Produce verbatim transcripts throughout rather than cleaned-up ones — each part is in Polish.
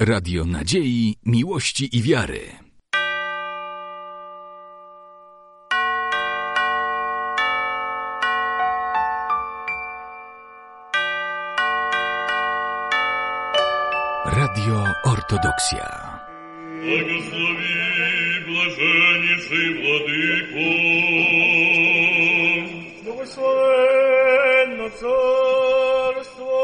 Radio nadziei, miłości i wiary. Radio Ortodoksja. Błogosławi blażeniszy Władyko. Błogosławiono Carstwo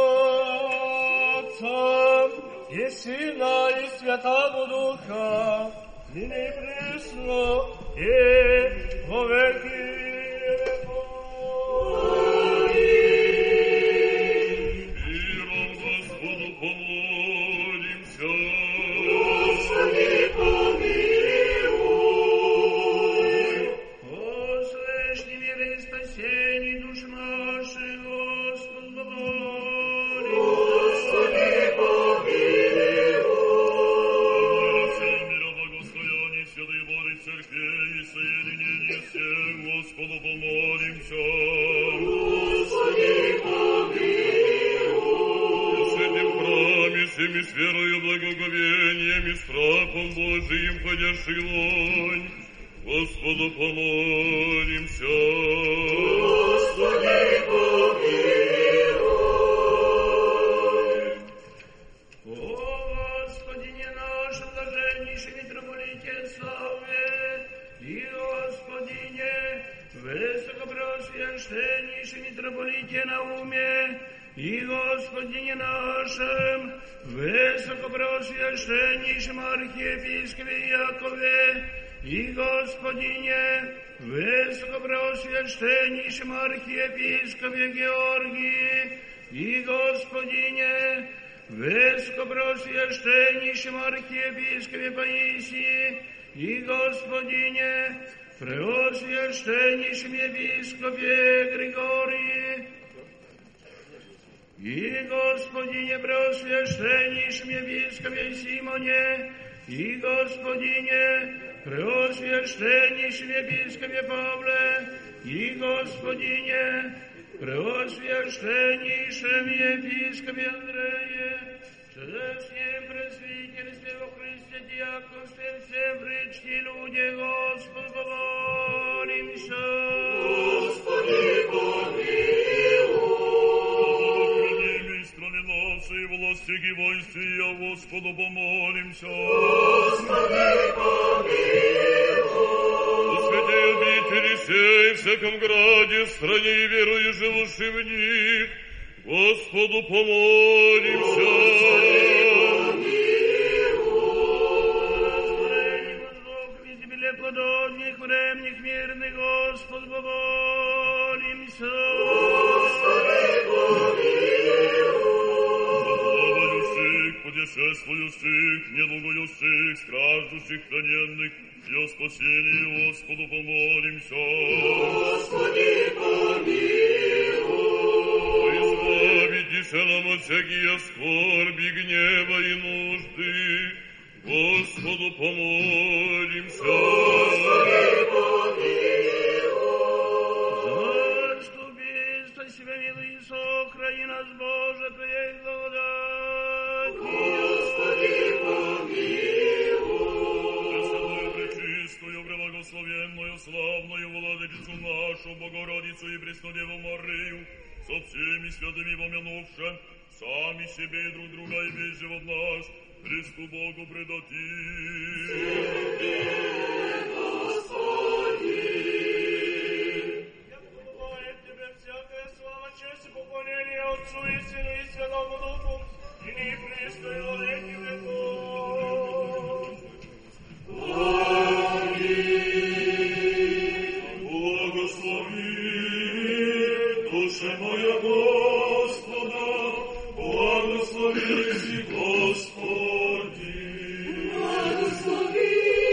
Отца и Сына и Святого Духа, ныне и присно и во веки веков. Миром Господу помолимся. Господи, помилуй. Послешни мира и спасение душ наших, Господу помолимся. Господи, помилуй. Мира благостояния Святой Божьей Церкви и соединения всех, Господу помолимся. Господи, помилуй. В святым храме всеми с верою, благоговением и страхом Божиим ходящий лонь, Господу помолимся. Господи, помилуй. О Господине нашем, блаженнейшем митрополите славе, и Господине, высокопреосвященнейшем митрополите Науме, и Господине нашем, высокопреосвященнейшем архиепископе Якове, и Господине, высокопреосвященнейшем архиепископе Георгии, и Господине, высокопреосвященнейшем архиепископе Паисии, и Господине, преосвященнейшем епископе Григории, и Господине, преосвященнейшем епископе Симоне, и Господине, преосвященнейшем епископе Павле, и Господине, преосвященнейшем епископе Андрее, чудесном пресвитерстве во Христе, диаконстве, всем причти люди, Господу помолимся. Господи, помилуй. Страны нации, власти и воинствия, Господу помолимся. Господи, помилуй. О святей обители сей, всяком граде, стране и верою живущей в них, Господу помолимся. Плодотных, временных, мирных, Господу помолимся. Господи, помилуй. Плавающих, путешествующих, недугующих, страждущих, плененных, и о спасении Господу помолимся. Господи, помилуй. Избавитесь нам от всякие скорби, гнева и нужды, Господу помолимся. Господи, помилуй. Заступи, спаси, помилуй, сохрани нас, Боже, Твоей благодати. Господи, помилуй. Пресвятую, пречистую, преблагословенную, славную Владычицу нашу, Богородицу и Преснодеву Марию, со всеми святыми помянувши, сами себе и друг друга и весь живот наш, Христу Богу предадим. Тебе, Господи. Я предлагаю Тебе всякая слава, честь и поклонение Отцу и Сыну и Святому Духу, и ныне и присно и во веки веков. Аминь. Благослови, душа моя Господа, благослови Господи. Благослови,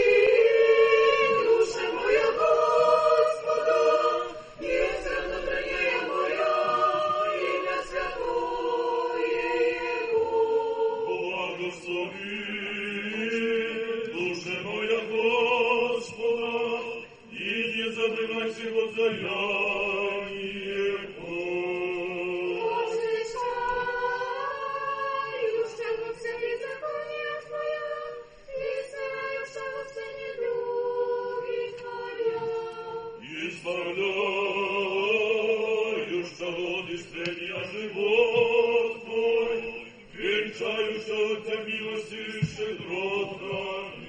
душа моя Господа, и все внутреннее мое, имя святое Его. Благослови, душа моя Господа, и не забывайся воздаяние Его. Посвящай, душа во все беззакония Господь, милости щедротами.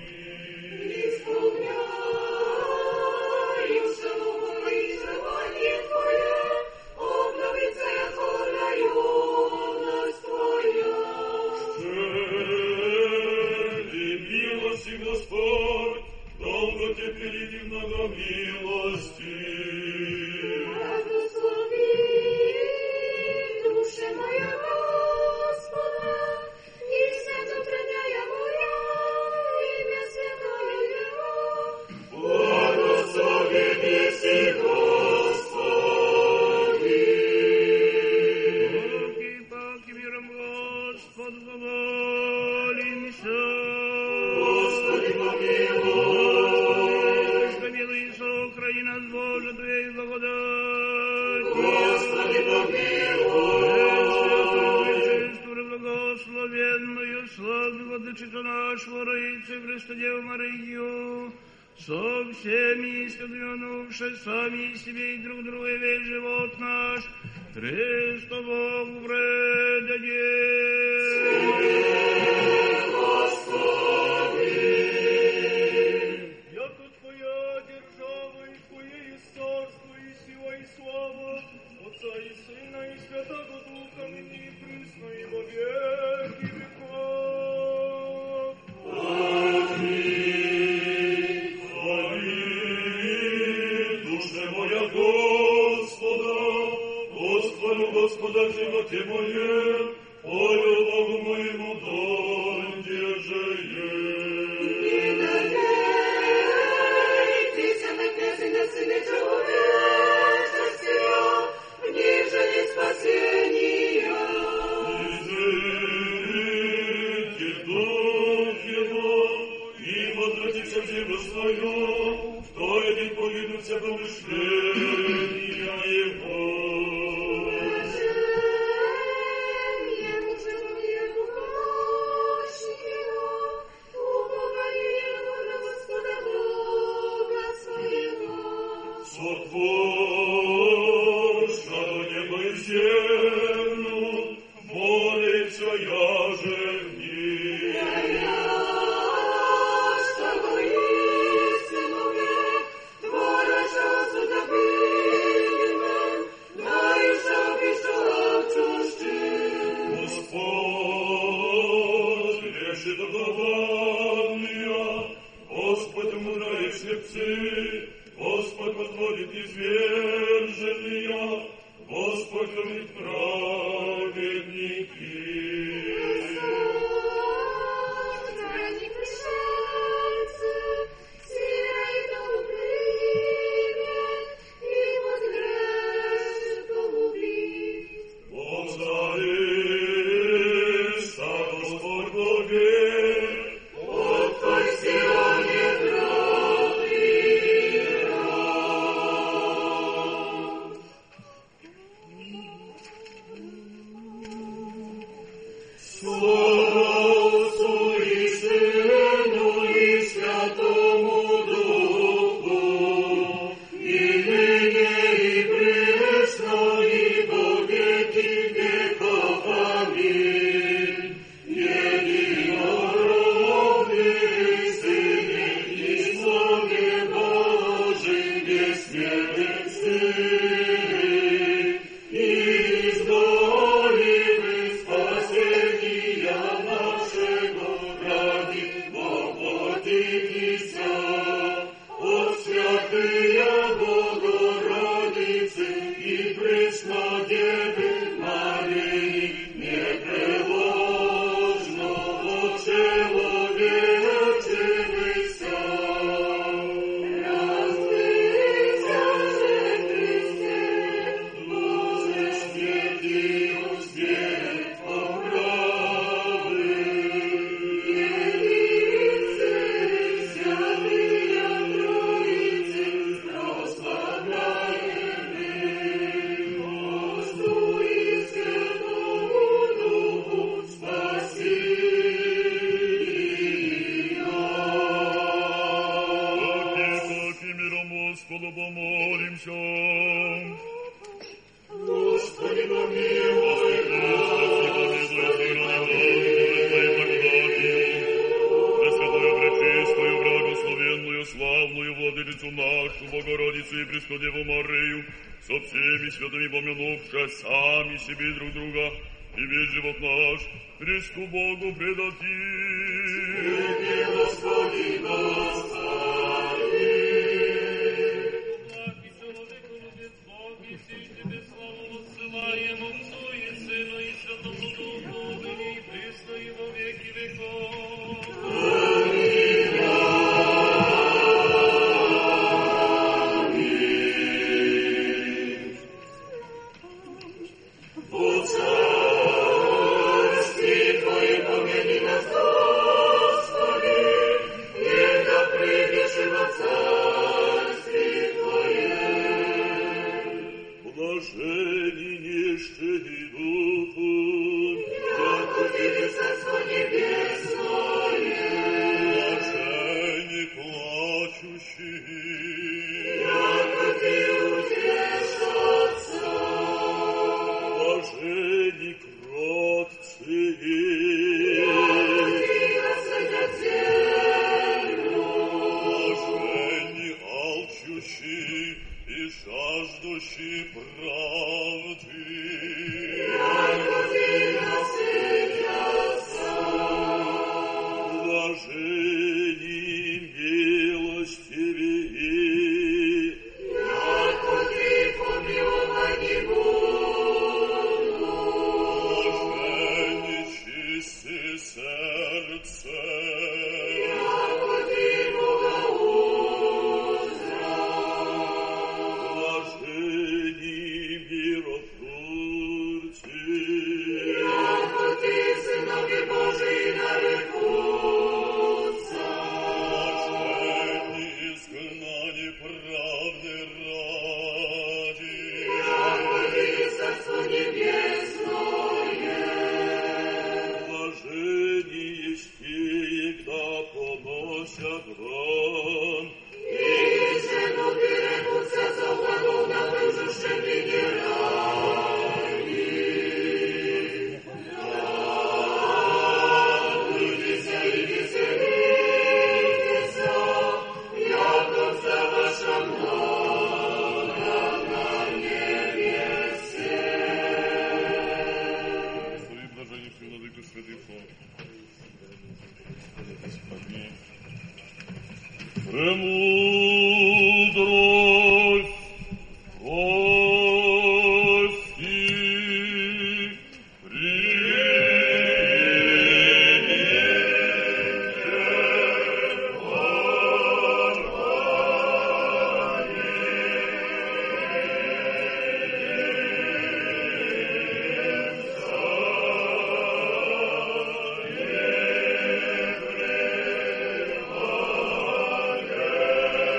Господь, долго терпелив и много милости. Благослови, душа моя Господа, и вся сохраняя моя, имя святое Его. Благослови неси, Господи. Боги, паки миром Господь, помолимся. Господи, помилуй. Помилуй, сохрани нас, Боже, Твоей благодати. Господи, помилуй. Пречистую, благословенную, славную Владычицу нашу, Роицу Христу Деву Марию, со всеми искоменувши сами себе и друг друга весь живот наш, Христу Богу предадим. Отца и Сына и Святого Духа, ныне и присно и во веки веков. Аминь. Хвали, душе моя Господа, Господу, Господа в животе моем, пою Богу моему донде жее. Не надейтесь на князя Сына человеческого, ниже спасения. Изыди дух его, и возвратится в землю свою, в той день погибнут все помышления его. Блаженнее мужевые помощники его, упование его на Господа Бога своего. Сотворша до неба и землю, молится я же в ней. Я, что воистину век, творящего судобимен, да и шапишок чуждым. Господь, решит главная, Господь умудряет слепцы, Господь подводит изверженные, Господь кормит праведники. Храни пришельцы, сирой дому примет, и возгрешников убит. Бог царица, Господь Богий, Бог твой в Сионе град и Отцу и Сыну и Святому Духу, и ныне и присно и во веки веков. Аминь. Единородный Сыне и Слове Божий, бессмертный Сын, изгонимый спасения нашего ради воплотитеся от святые Богородицы и Преснодевы Марии непреложно от человечевыся. Раздвинься же, Христе, Боже, святию свет оправды. Единицы, святые Троицы, прославляемы. Отцу и Святому Духу спасения. Паки миром Господу помолимся. Господи, помилуй, Господи, помилуй, нашу Богородицу и Преснодеву Марию, со всеми святыми помянувши сами себе друг друга, и весь живот наш Христу Богу предадим. Святи Господи, Господи! Благи человеку, любит Бог, и все Тебе славу отсылаем Отцу и Сыну и Святому Духу, ныне и присно и во веки веков. Amen.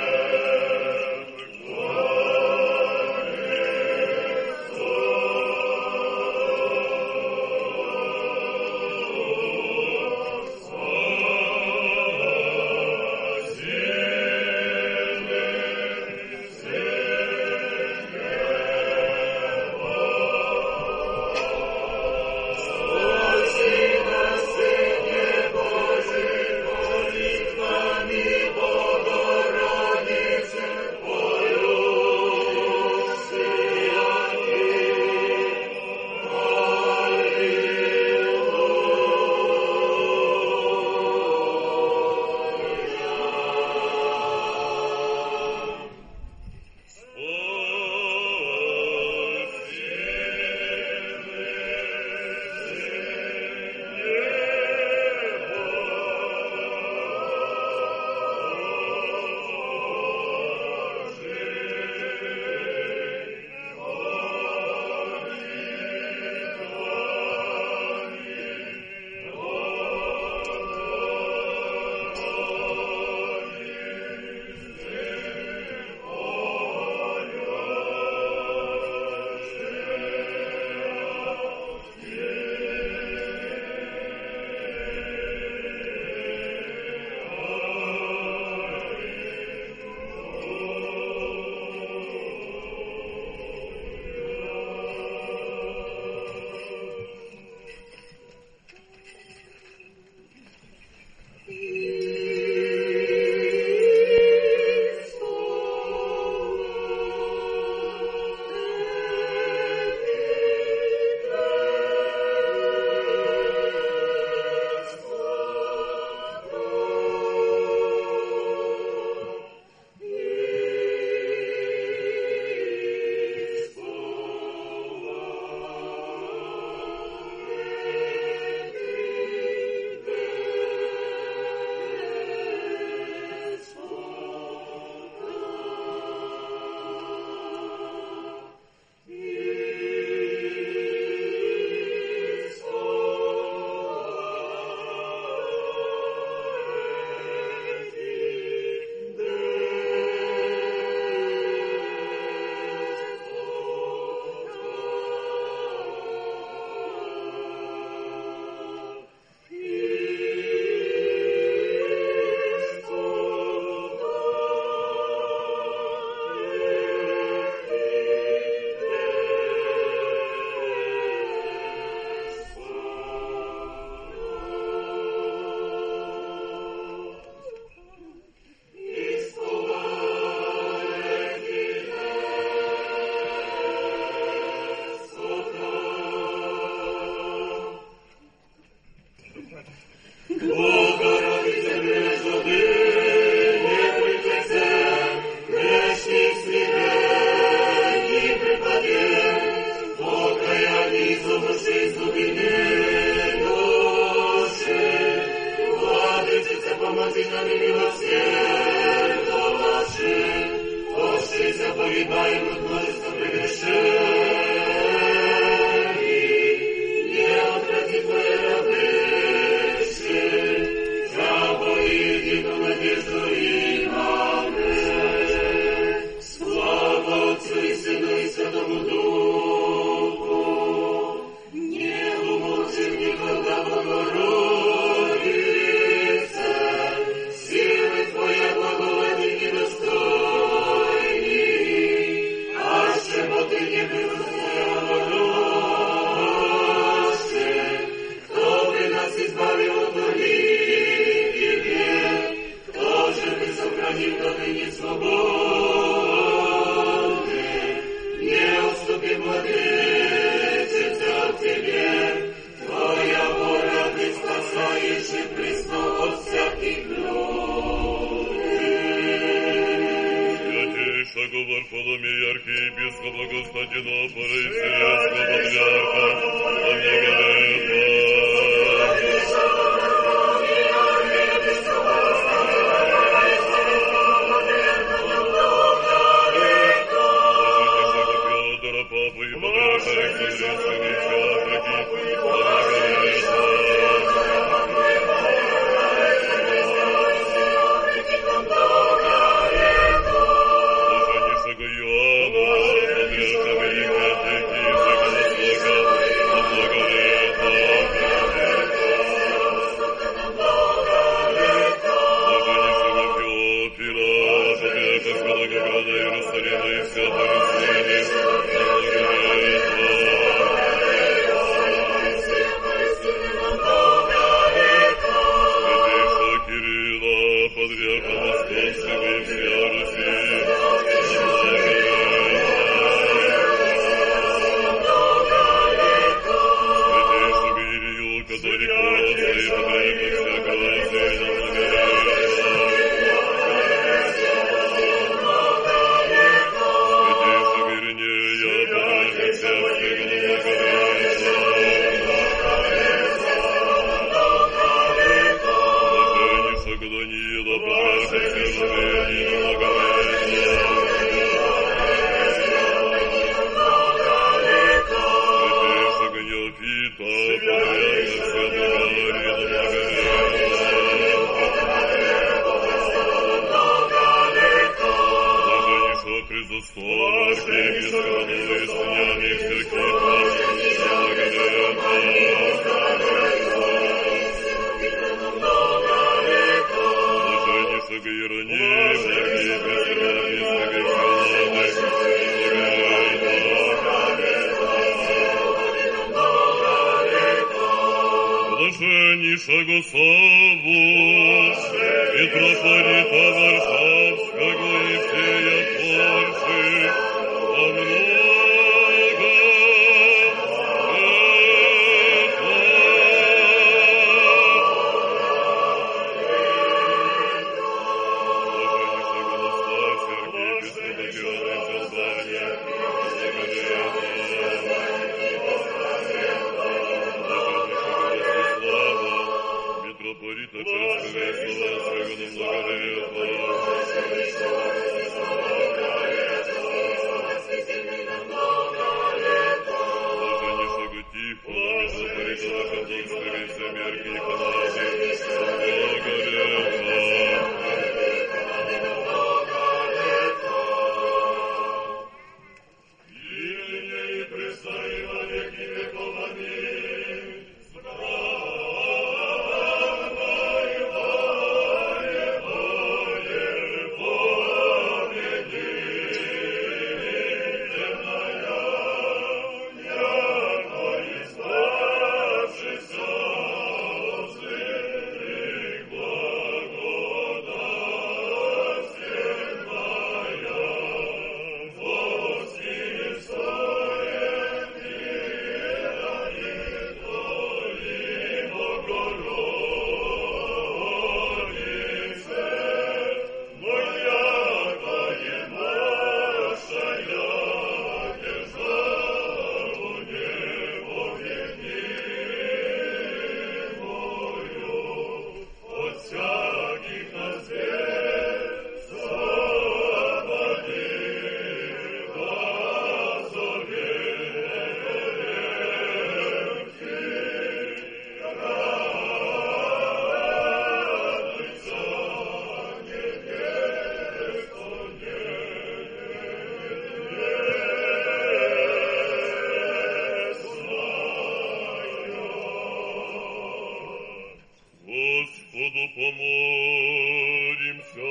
Господу помолимся.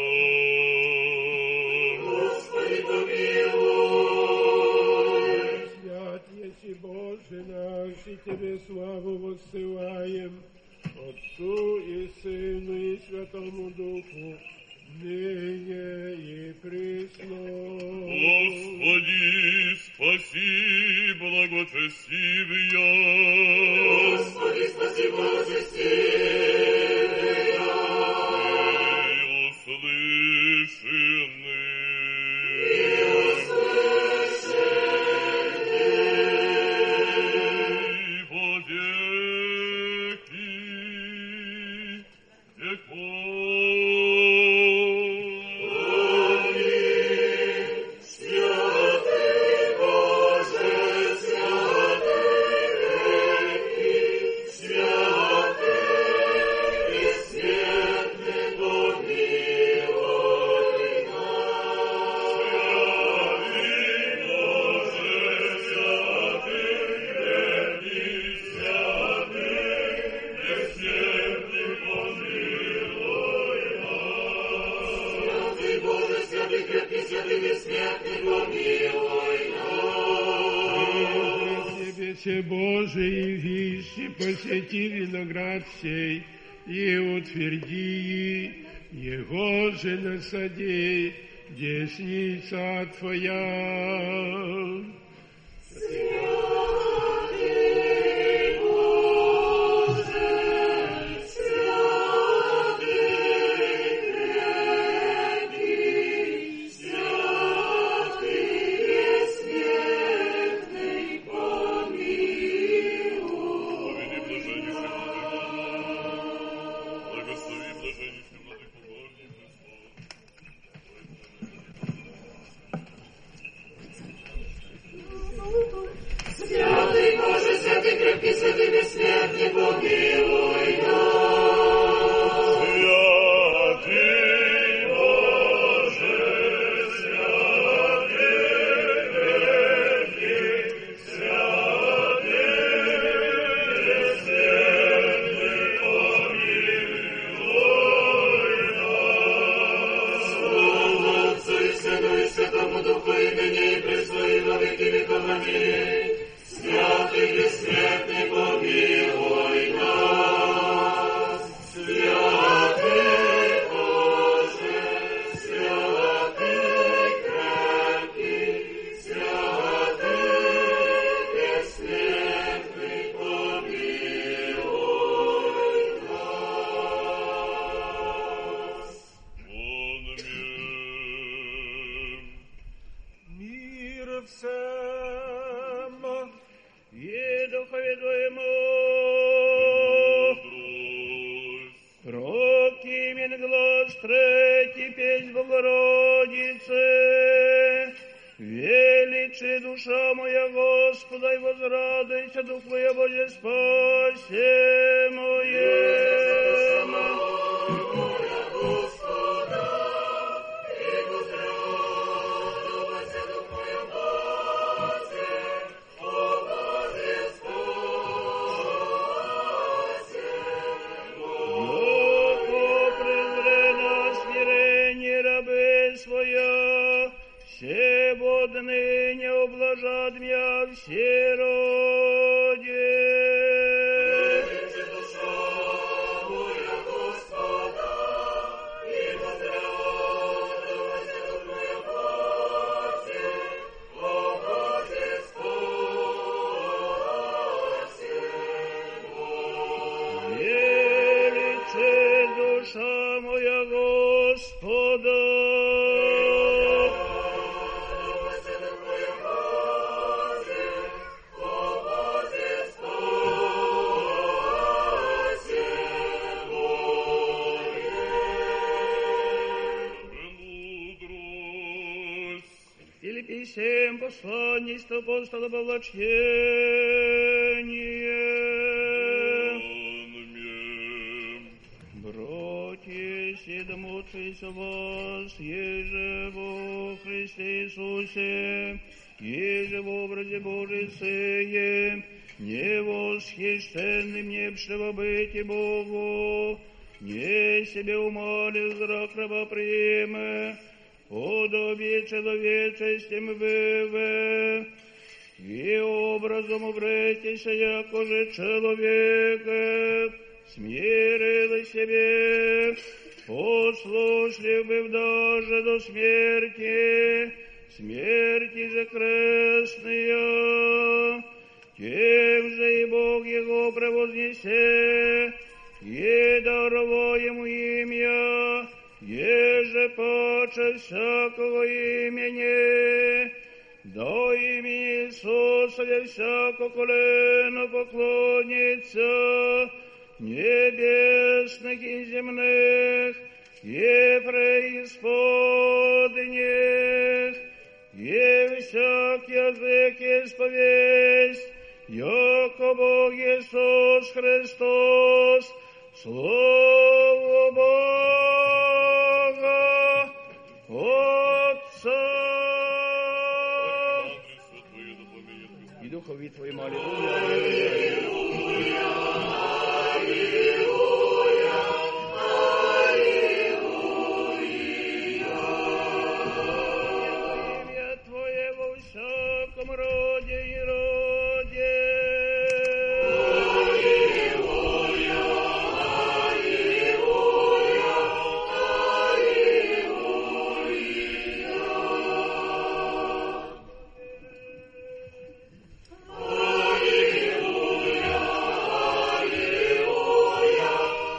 Господи, помилуй. Свят еси Боже наш, и Тебе славу воссылаем, Отцу и Сыну и Святому Духу, ныне и присно. Господи, спаси, благочестивия. Господи, спаси, благочестивия. И услышаны. И услышаны. Во веки веков. Божий, вещи посети виноград сей, и утверди его же насади, десница Твоя. Святый Боже, святый крепкий, святый бессмертный, помилуй нас. Святый Боже, святый крепкий, святый бессмертный, помилуй нас. Слава Отцу и Сыну и Святому Духу, и ныне и присно и во веки веков. Аминь. Святый бессмертный, помилуй нас. Святый Боже, святый крепкий, святый бессмертный, помилуй нас. Мир всем, и духове Твоему, кроткий имен глаз третий, песнь Богородице, величи душа моя Господа, и возрадуйся, дух моя Боже, спаси моему. Ныне ублажат меня все роди. Величи душа моя Господа, и возрадуйся дух моя Боже, о Боже, спаси мой. Величи душа моя Господа. Всем посланниц апостола облачение. Братья, седомутся вас, еже во Христе Иисусе, еже в образе Божий Сыне, невосхищенным непшего быти Богу, не себе умоли зрок раба приме, подобие человечестям выве, и образом обретися, яко же человека, смирил себе, послушлив быв даже до смерти, смерти же крестная, тем же и Бог его превознесе, и дарово ему имя, еже паче всякого имени, до имени Иисуса для всяко колено поклонится, небесных и земных, и преисподних, и всяк язык исповесть, яко Бог Иисус Христос, Слово Бога Отца. И Духови Твоим, аллилуйя. Роде и роде. Аллилуйя, аллилуйя, аллилуйя. Аллилуйя,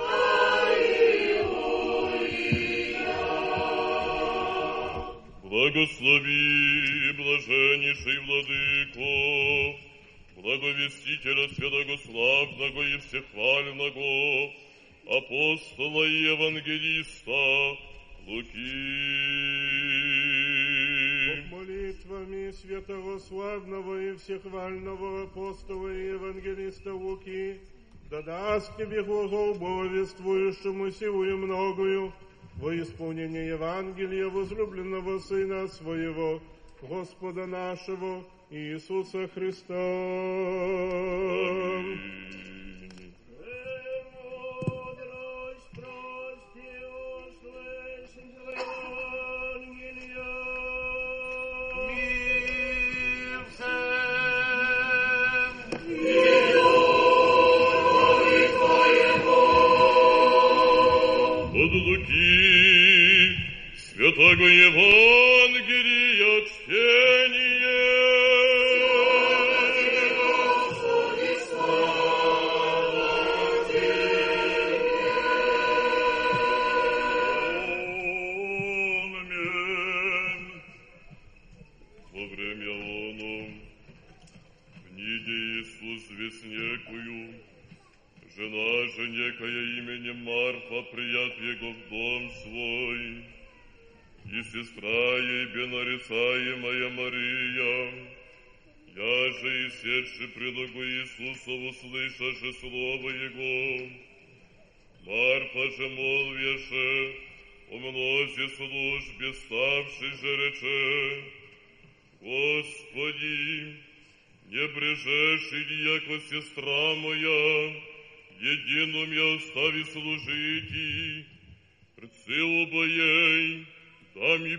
аллилуйя, аллилуйя. Благослови, блаженнейший владыко, благовестителя святогославного и всехвального, апостола и евангелиста Луки. Под молитвами святого славного и всехвального апостола и евангелиста Луки, да даст тебе глагол бодрствующему силу многою во исполнение Евангелия возлюбленного Сына Своего, Господа нашего Иисуса Христа. Аминь. Премудрость прости, услышим Евангелие. Мир всем. Милуй Твоему. От Луки святого Евангелия чтение. Господи, слава Тебе. Аминь. Во время оно, в ниде Иисус весь некую, жена же некая именем Марфа прият его в дом свой, и сестра ей бенарицаемая Мария, я же и сетши предлогу Иисуса услыша же слово Его. Марфа же молвяше, о мнозе службе ставший же рече, Господи, не брежешь ли, яко сестра моя, едино мне остави служити, прицелу ей, да ми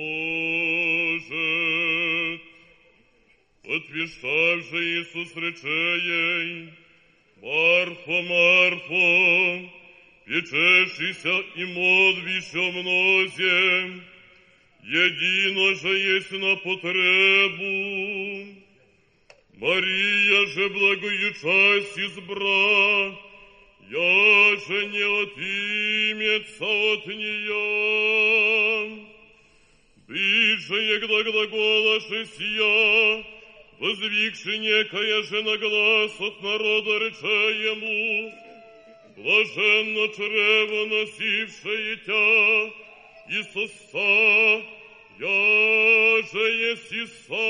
поможет. Отвещав же Иисус рече ей, Марфо, Марфо, печешися и молвишь о мнозе, едино же есть на потребу. Мария же благою часть избра, я же не отымется от нее. Ближе егда глаголашись я, возвикши некая же на глас от народа рече ему, блаженно чрево носившее тя, и соста, я же есть и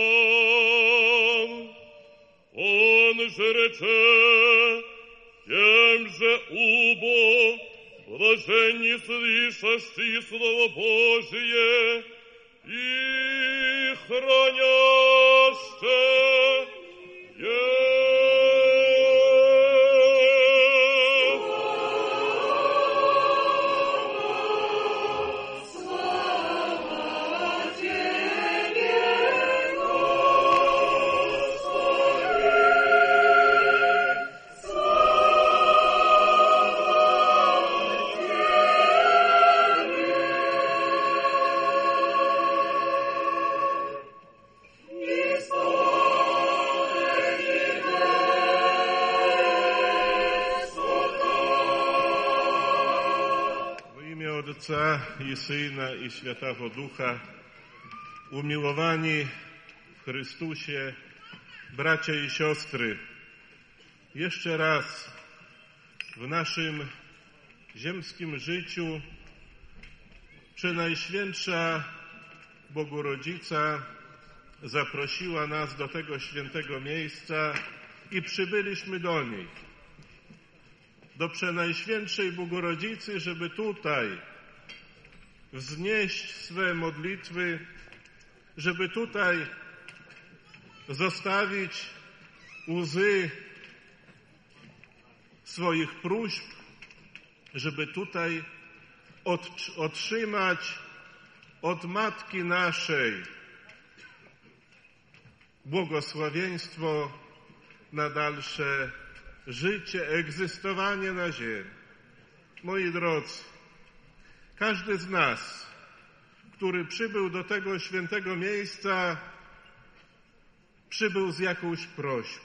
сам. Он же рече, тем же убо, блаженни слышащие Слово Божие и хранящие. Otca i Syna i Świętego Ducha, umiłowani w Chrystusie, bracia i siostry, jeszcze raz w naszym ziemskim życiu Przenajświętsza Bogorodzica zaprosiła nas do tego świętego miejsca i przybyliśmy do niej, do Przenajświętszej Bogorodzicy, żeby tutaj wznieść swe modlitwy, żeby tutaj zostawić łzy swoich próśb, żeby tutaj otrzymać od Matki naszej błogosławieństwo na dalsze życie, egzystowanie na ziemi. Moi drodzy, każdy z nas, który przybył do tego świętego miejsca, przybył z jakąś prośbą.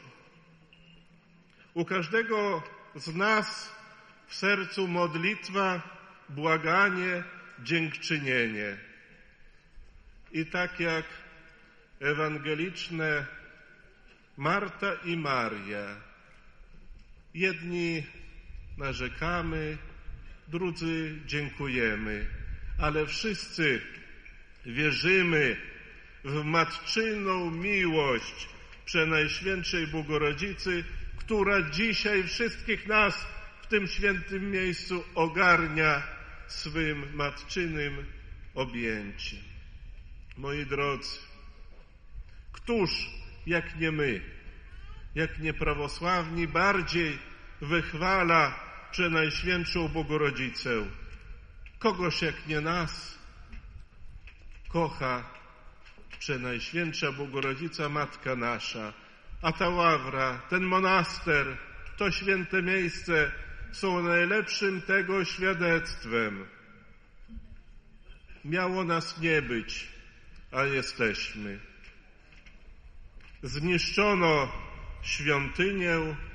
U każdego z nas w sercu modlitwa, błaganie, dziękczynienie. I tak jak ewangeliczne Marta i Maria, jedni narzekamy, drudzy dziękujemy, ale wszyscy wierzymy w matczyną miłość Przenajświętszej Bogorodzicy, która dzisiaj wszystkich nas w tym świętym miejscu ogarnia swym matczynym objęciem. Moi drodzy, któż jak nie my, jak nie prawosławni, bardziej wychwala Przenajświętszą Bogorodzicę? Kogoż jak nie nas kocha Przenajświętsza Bogorodzica, Matka nasza. A ta ławra, ten monaster, to święte miejsce są najlepszym tego świadectwem. Miało nas nie być, a jesteśmy. Zniszczono świątynię,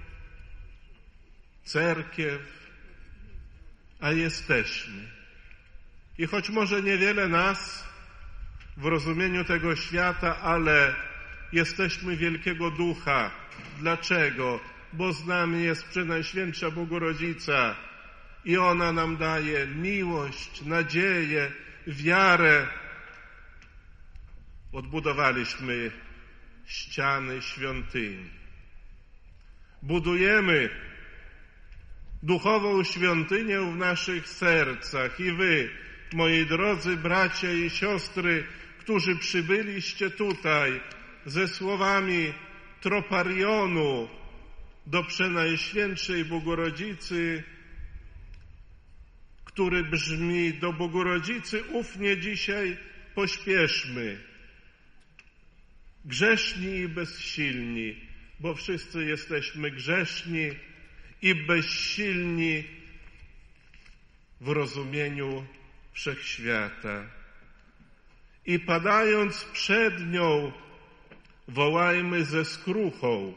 cerkiew, a jesteśmy. I choć może niewiele nas w rozumieniu tego świata, ale jesteśmy wielkiego ducha. Dlaczego? Bo z nami jest Przenajświętsza Bogorodzica i ona nam daje miłość, nadzieję, wiarę. Odbudowaliśmy ściany świątyni. Budujemy duchową świątynię w naszych sercach i wy, moi drodzy bracia i siostry, którzy przybyliście tutaj ze słowami troparionu do Przenajświętszej Bogorodzicy, który brzmi: do Bogorodzicy ufnie dzisiaj pośpieszmy, grzeszni i bezsilni, bo wszyscy jesteśmy grzeszni i bezsilni w rozumieniu wszechświata. I padając przed nią, wołajmy ze skruchą.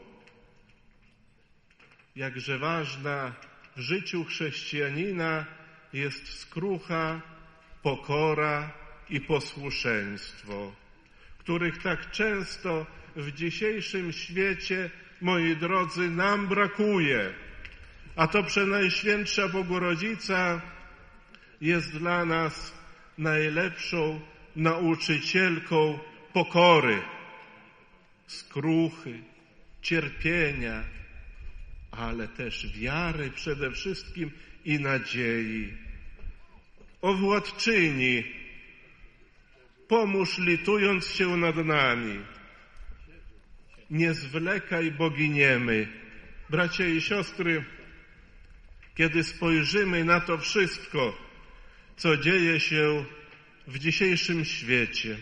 Jakże ważna w życiu chrześcijanina jest skrucha, pokora i posłuszeństwo, których tak często w dzisiejszym świecie, moi drodzy, nam brakuje. A to Przenajświętsza Bogorodzica jest dla nas najlepszą nauczycielką pokory, skruchy, cierpienia, ale też wiary przede wszystkim i nadziei. O Władczyni, pomóż litując się nad nami. Nie zwlekaj, bo giniemy. Bracia i siostry, kiedy spojrzymy na to wszystko, co dzieje się w dzisiejszym świecie,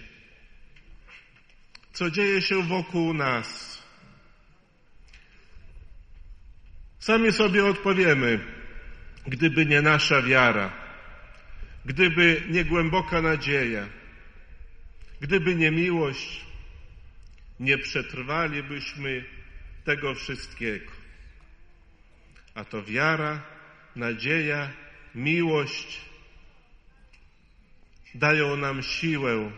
co dzieje się wokół nas, sami sobie odpowiemy, gdyby nie nasza wiara, gdyby nie głęboka nadzieja, gdyby nie miłość, nie przetrwalibyśmy tego wszystkiego. A to wiara, nadzieja, miłość dają nam siłę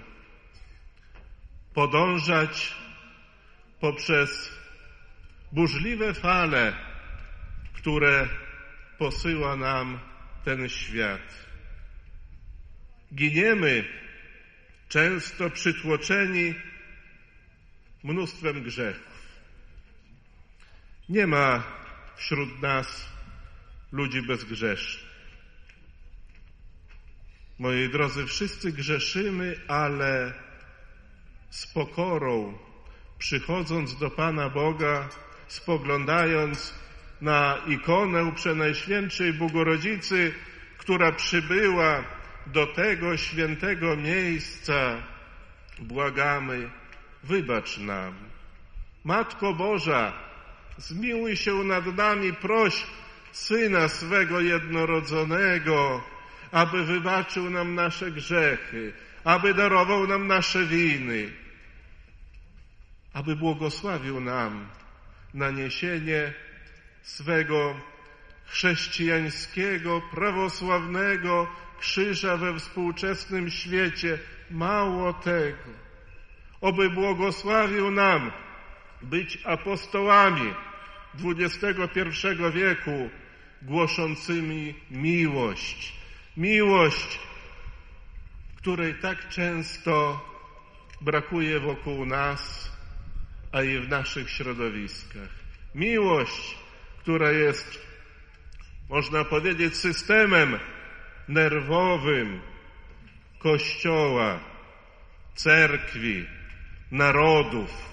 podążać poprzez burzliwe fale, które posyła nam ten świat. Giniemy często przytłoczeni mnóstwem grzechów. Nie ma wśród nas ludzi bezgrzesznych. Moi drodzy, wszyscy grzeszymy, ale z pokorą, przychodząc do Pana Boga, spoglądając na ikonę Przenajświętszej Bogorodzicy, która przybyła do tego świętego miejsca, błagamy, wybacz nam. Matko Boża, zmiłuj się nad nami, proś Syna swego jednorodzonego, aby wybaczył nam nasze grzechy, aby darował nam nasze winy, aby błogosławił nam na niesienie swego chrześcijańskiego, prawosławnego krzyża we współczesnym świecie. Mało tego, oby błogosławił nam być apostołami dwudziestego pierwszego wieku, głoszącymi miłość. Miłość, której tak często brakuje wokół nas, a i w naszych środowiskach. Miłość, która jest, można powiedzieć, systemem nerwowym Kościoła, cerkwi, narodów.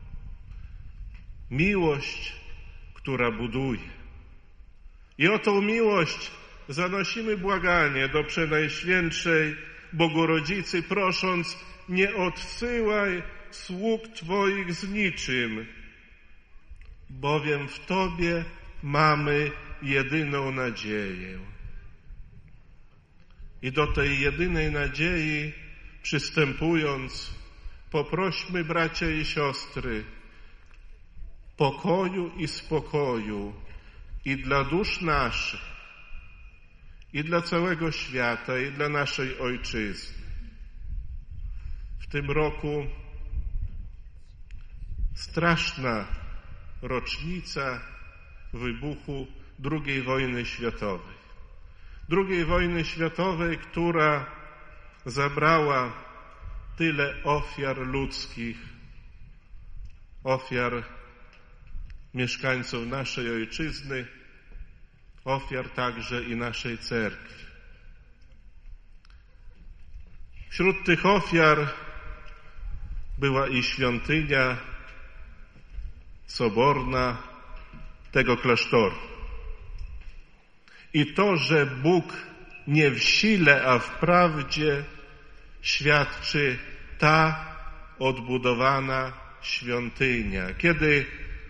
Miłość, która buduje. I o tą miłość zanosimy błaganie do Przenajświętszej Bogorodzicy, prosząc: nie odsyłaj sług Twoich z niczym, bowiem w Tobie mamy jedyną nadzieję. I do tej jedynej nadziei przystępując, poprośmy, bracia i siostry, pokoju i spokoju i dla dusz naszych, i dla całego świata, i dla naszej Ojczyzny. W tym roku straszna rocznica wybuchu drugiej wojny światowej. drugiej wojny światowej, która zabrała tyle ofiar ludzkich, ofiar mieszkańców naszej Ojczyzny, ofiar także i naszej cerkwi. Wśród tych ofiar była i świątynia soborna tego klasztoru. I to, że Bóg nie w sile, a w prawdzie, świadczy ta odbudowana świątynia. Kiedy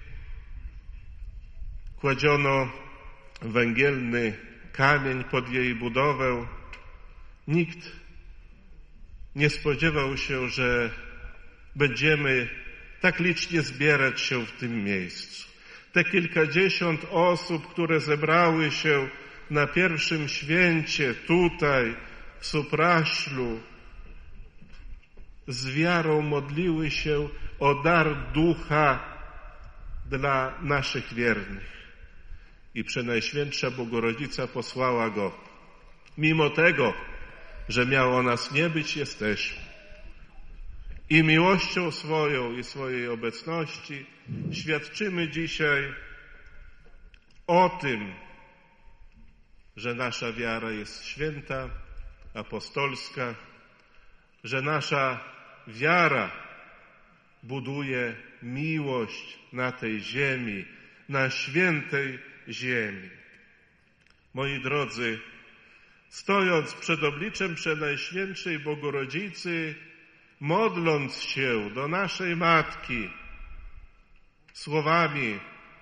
kładziono węgielny kamień pod jej budowę, nikt nie spodziewał się, że będziemy tak licznie zbierać się w tym miejscu. Te kilkadziesiąt osób, które zebrały się na pierwszym święcie tutaj w Supraślu, z wiarą modliły się o dar ducha dla naszych wiernych. I Przenajświętsza Bogorodzica posłała go. Mimo tego, że miało nas nie być, jesteśmy. I miłością swoją i swojej obecności świadczymy dzisiaj o tym, że nasza wiara jest święta, apostolska, że nasza wiara buduje miłość na tej ziemi, na świętej ziemi. Moi drodzy, stojąc przed obliczem Przenajświętszej Bogorodzicy, modląc się do naszej Matki słowami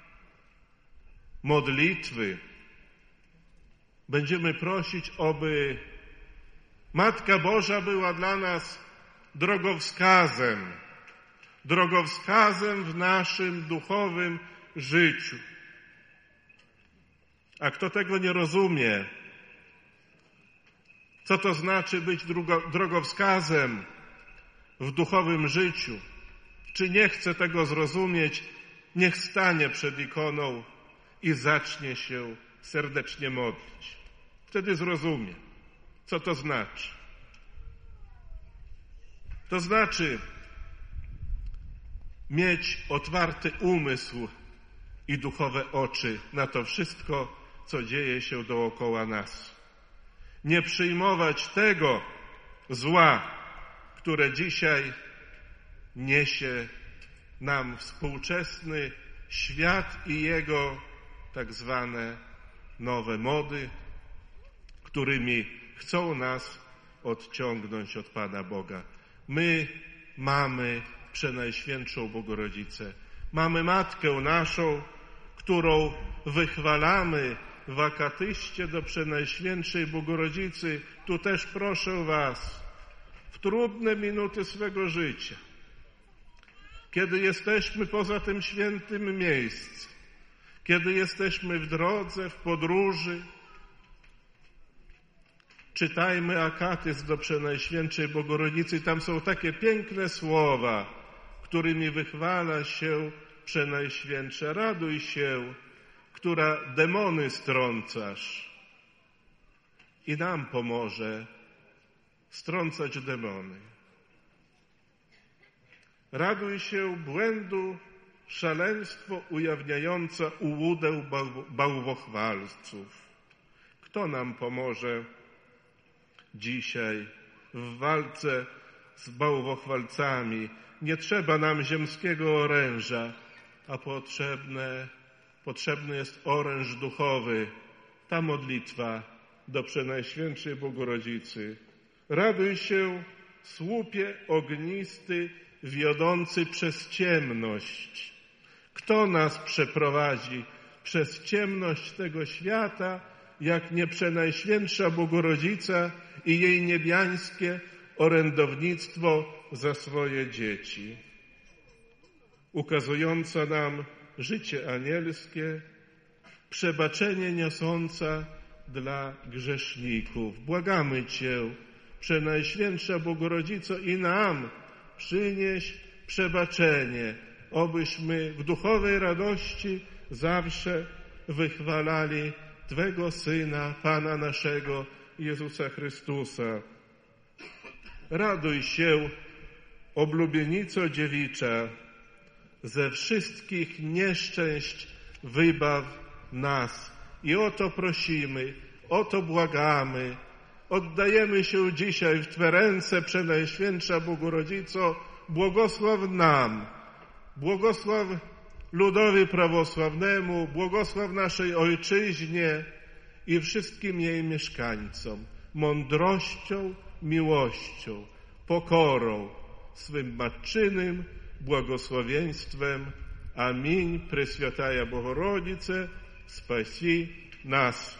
modlitwy, będziemy prosić, aby Matka Boża była dla nas drogowskazem, drogowskazem w naszym duchowym życiu. A kto tego nie rozumie, Co to znaczy być drugo, drogowskazem w duchowym życiu? Czy nie chce tego zrozumieć, niech stanie przed ikoną i zacznie się serdecznie modlić. Wtedy zrozumie, co to znaczy. To znaczy mieć otwarty umysł i duchowe oczy na to wszystko, co dzieje się dookoła nas. Nie przyjmować tego zła, które dzisiaj niesie nam współczesny świat i jego tak zwane nowe mody, którymi chcą nas odciągnąć od Pana Boga. My mamy Przenajświętszą Bogorodzicę. Mamy Matkę naszą, którą wychwalamy w akatyście do Przenajświętszej Bogorodzicy. Tu też proszę was, w trudne minuty swego życia, kiedy jesteśmy poza tym świętym miejscem, kiedy jesteśmy w drodze, w podróży, czytajmy akatyzm do Przenajświętszej Bogorodzicy. Tam są takie piękne słowa, którymi wychwala się Przenajświętsza. Raduj się, która demony strącasz. I nam pomoże strącać demony. Raduj się błędu, szaleństwo ujawniająca ułudę bałwochwalców. Kto nam pomoże dzisiaj w walce z bałwochwalcami? Nie trzeba nam ziemskiego oręża, a potrzebne, potrzebny jest oręż duchowy, ta modlitwa do Przenajświętszej Bogorodzicy. Raduj się, słupie ognisty, wiodący przez ciemność. Kto nas przeprowadzi przez ciemność tego świata, jak nie Przenajświętsza Bogorodzica i jej niebiańskie orędownictwo za swoje dzieci, ukazująca nam życie anielskie, przebaczenie niosąca dla grzeszników. Błagamy Cię, Przenajświętsza Bogorodzico, i nam przynieś przebaczenie, obyśmy w duchowej radości zawsze wychwalali Twego Syna, Pana naszego, Jezusa Chrystusa. Raduj się, oblubienico dziewicza, ze wszystkich nieszczęść wybaw nas. I o to prosimy, o to błagamy. Oddajemy się dzisiaj w Twe ręce, Przenajświętsza Bogorodzico. Błogosław nam, błogosław ludowi prawosławnemu, błogosław naszej Ojczyźnie i wszystkim jej mieszkańcom mądrością, miłością, pokorą, swym matczynym błogosławieństwem. Amin. Presвятая Bogorodice, spasi nas.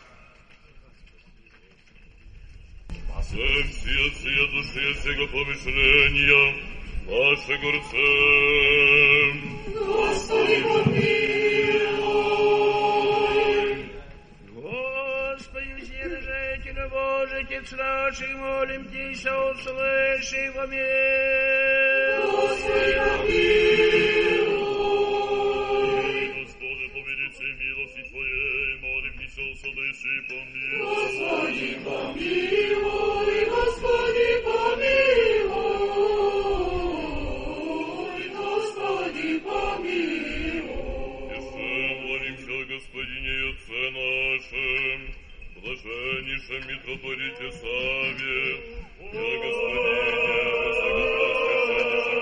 Всем сердце души всего помышления нашего рцем. Господи, помилуй. Господи, вседержитель Божий, Отец наших, молим Тебя, услыши во мне. Господи, помилуй. Господи, по величии милости Твоей, молим Тебя, услыши по мне. Господи, помилуй, Господи, помилуй, Господи, помилуй. Еще молимся, Господине и Отце нашем, блаженнейшем митрополите Саве, и о Господине, высокопреосвященнейшем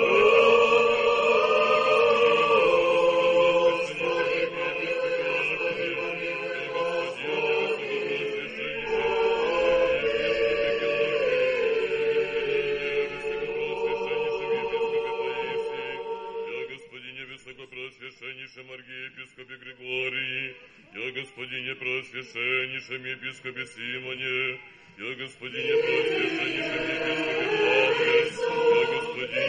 Высокопреосвященнейшем архиепископе Григории, я Господине Преосвященнейшем епископе Симоне, я Господине Преосвященнейшем епископе Павле, я Господине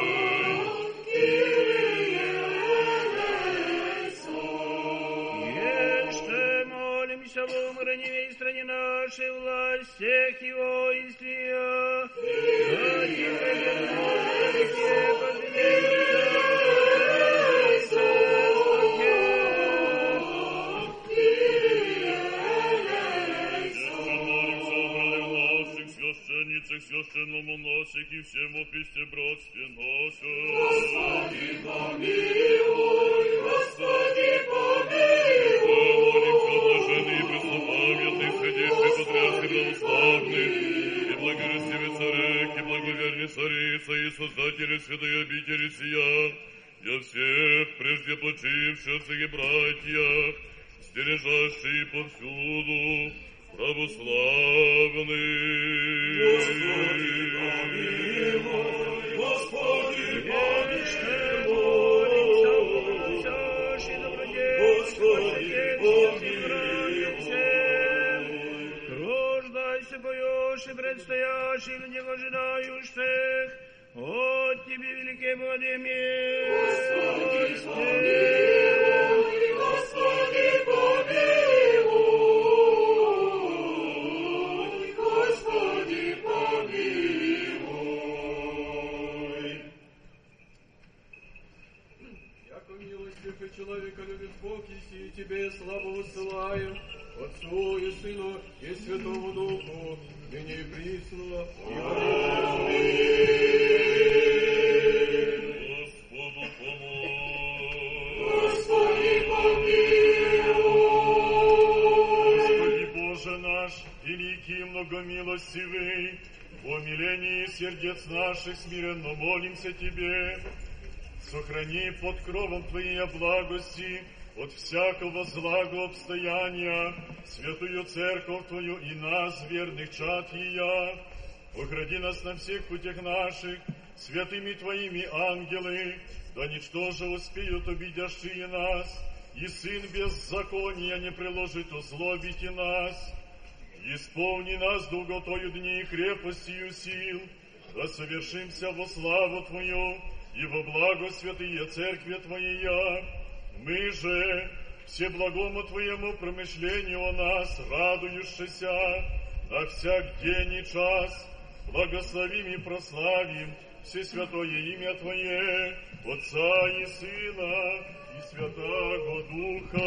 Преосвященнейшем епископе нашей. помолимся во умраниве и стране нашей, власть всех его истия. Ради Бога, священницах, священномонасях и всем во Христе братстве нашем. Господи, помилуй, Господи, помилуй. Молимся, блаженный и преснопамятный, святейший патриарх православный, и благорастивый царек, и благоверный царица, и создатель святой обители сия, я всех прежде почивших и братьях, стережащие повсюду, православный. Господи, помилуй, Господи, помилуй. Господи, помилуй. Рождайся, поешь и предстоящих, не ожидающих, от тебе великие владимир. Господи, помилуй, Господи, помилуй. Господи, помилуй. Яко милостив и человека любит Бог, и тебе славу высылаем, Отцу и Сыну и Святому Духу, ныне и присно, и во веки веков. Господу помолимся. Господи, помилуй. Господи Боже наш, великий и многомилостивый, в умилении сердец наших смиренно молимся Тебе. Сохрани под кровом Твоей благости от всякого злого обстояния святую церковь Твою и нас, верных чад Ее. Огради нас на всех путях наших святыми Твоими ангелы, да ничтоже успеют обидящие нас, и Сын беззакония не приложит озлобить и нас. Исполни нас долготою дней и крепостью сил, да совершимся во славу Твою и во благо святые церкви Твоя. Мы же всеблагому Твоему промышлению о нас, радующийся на всяк день и час, благословим и прославим всесвятое имя Твое, Отца и Сына и Святого Духа.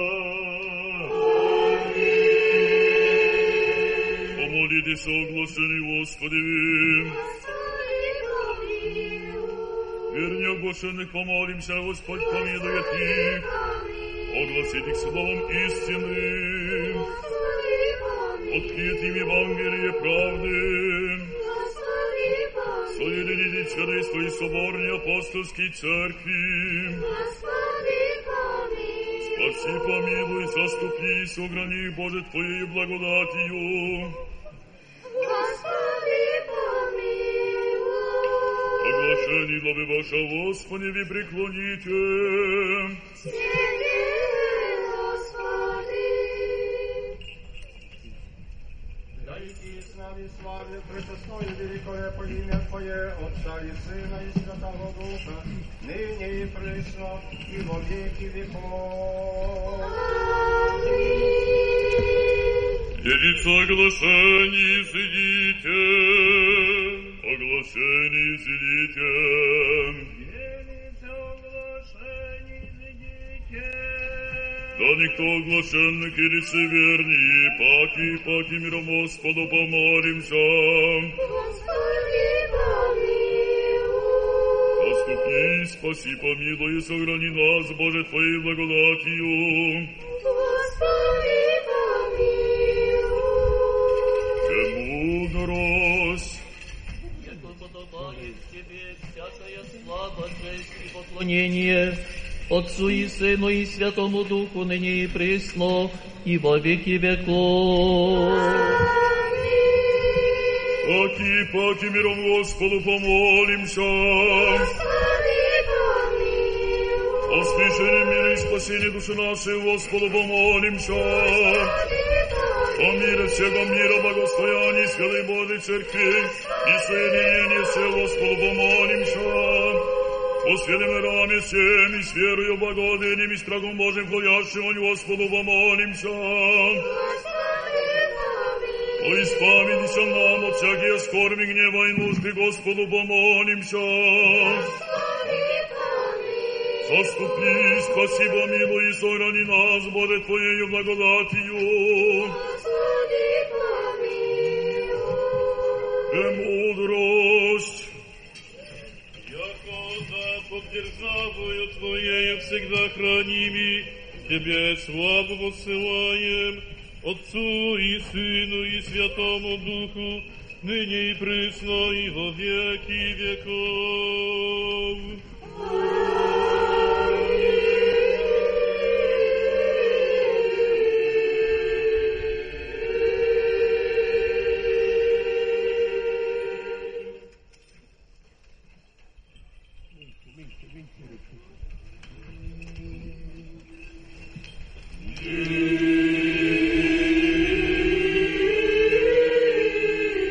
Помолитесь, оглашенный Господи. Верни оглашенных помолимся, Господь помилует их. Огласит их словом истинным. Открыть им Евангелие правды. Соединить святейство и соборные апостольской церкви. Спаси, помилуй, заступись, ограни, Боже, Твоей благодатью. Оглашений главы ваша, Господи, ви преклоните. Тебе, Господи. Да иди с нами славе, пречестное великое по имя Твое, Отца и Сына и Святого Духа, ныне и присно, и во веки веков. Делиться оглашений, изыдите. Оглашений, изыдите. Делится оглашений, изыдите. Да никто оглашенных и лицеверней, паки, паки миром Господу помолимся. Господи, помилуй. Заступи, спаси, помилуй, и сохрани нас, Боже, Твоей благодатью. Господи, помилуй. Премудрость. Яко подобает Тебе всякая слава, честь и поклонение Отцу и Сыну и Святому Духу, ныне и присно, и во веки веков. Паки, паки миром Господу помолимся. Господи, помилуй. О спасении мира и спасении души нашей, Господу помолимся. О мире всего мира, благостоянии Святой Божьей Церкви и соединении все, Господу помолимся. По святым мирами всем и с верою, благоденем и страхом Божьим ходящим, Господу помолимся. О, исповедися нам от всякие скорби, гнева и нужды, Господу помолимся. Заступи, спаси, помилуй и сохрани нас, Боже, Твоею благодатью. Премудрость. Яко Запад державою Твоею всегда храними, Тебе славу воссылаем, Отцу и Сыну и Святому Духу, ныне и присно и во веки веков.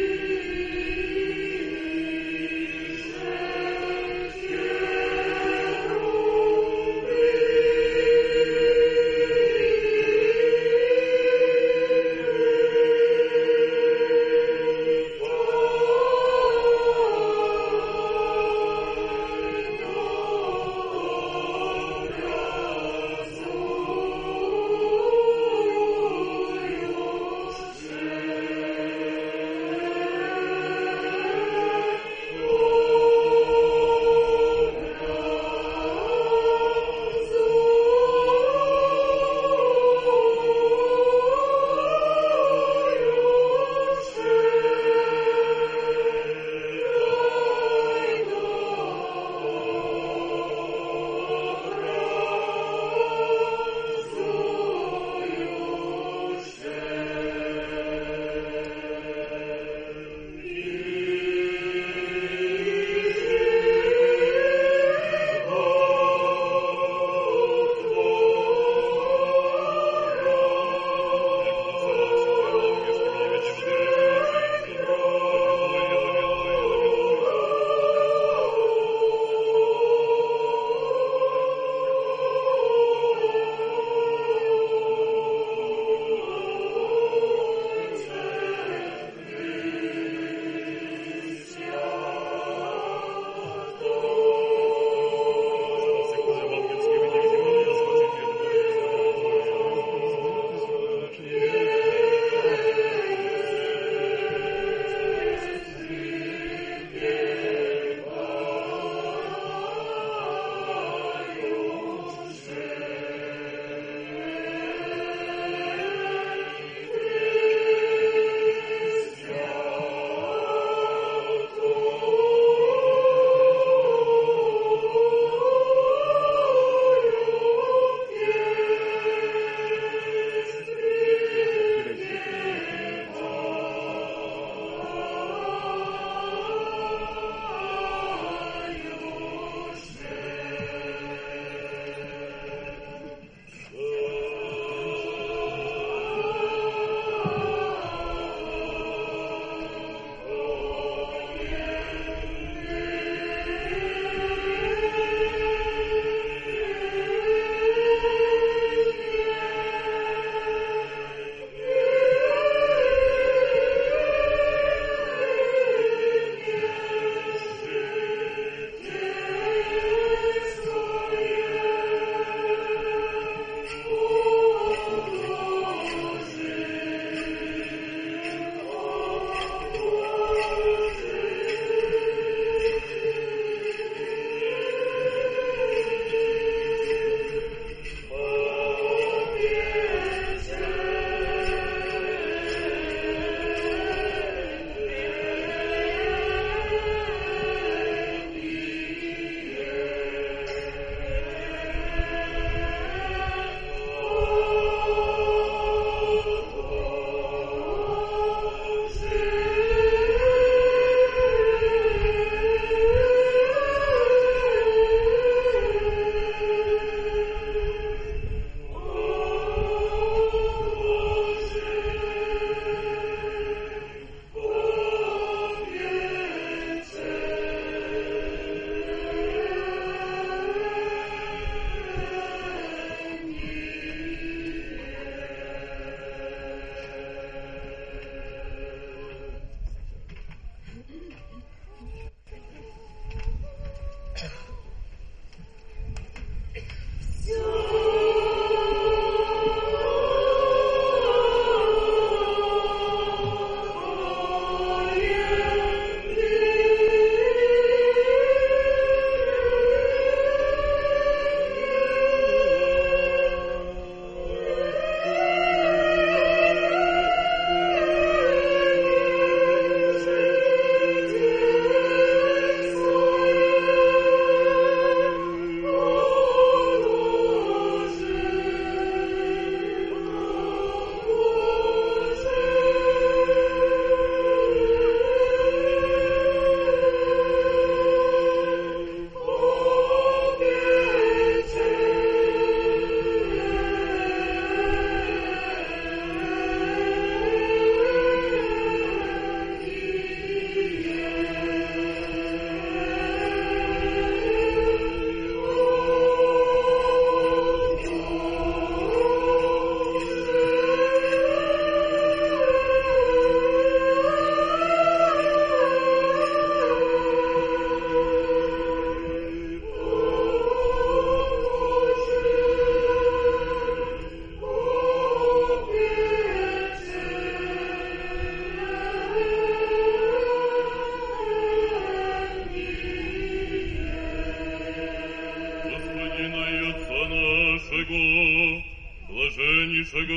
Amen.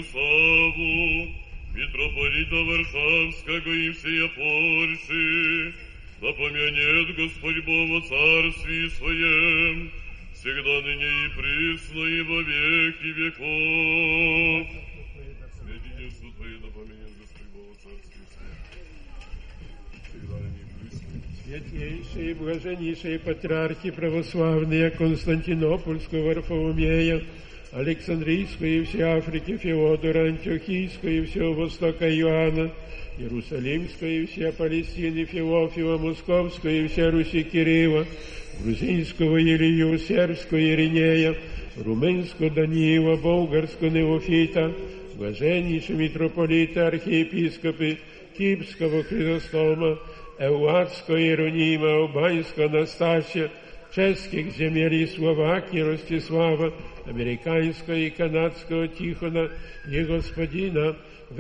Саву, митрополита Варшавского и всея Польши, да помянет Господь Бог во царстве Своем, всегда ныне и присно и во веки веков. Святительство Твое да помянет Господь Бог во царстве Своем, всегда ныне и присно. Святейшие и блаженнейшие патриархи православные Константинопольского, Варфоломея, Александрийского и всей Африки Феодора, Антиохийского и всего Востока Иоанна, Иерусалимского и всей Палестины Феофила, Московского и всей Руси Кирилла, грузинского Илью, сербского Иринея, румынского Даниила, болгарского Неофита, блаженнейшие митрополиты, архиепископы Кипрского Хризостома, Эуладского Иеронима, Албанского Анастасия, чешских земель и Словакии Ростислава, американского и канадского Тихона и господина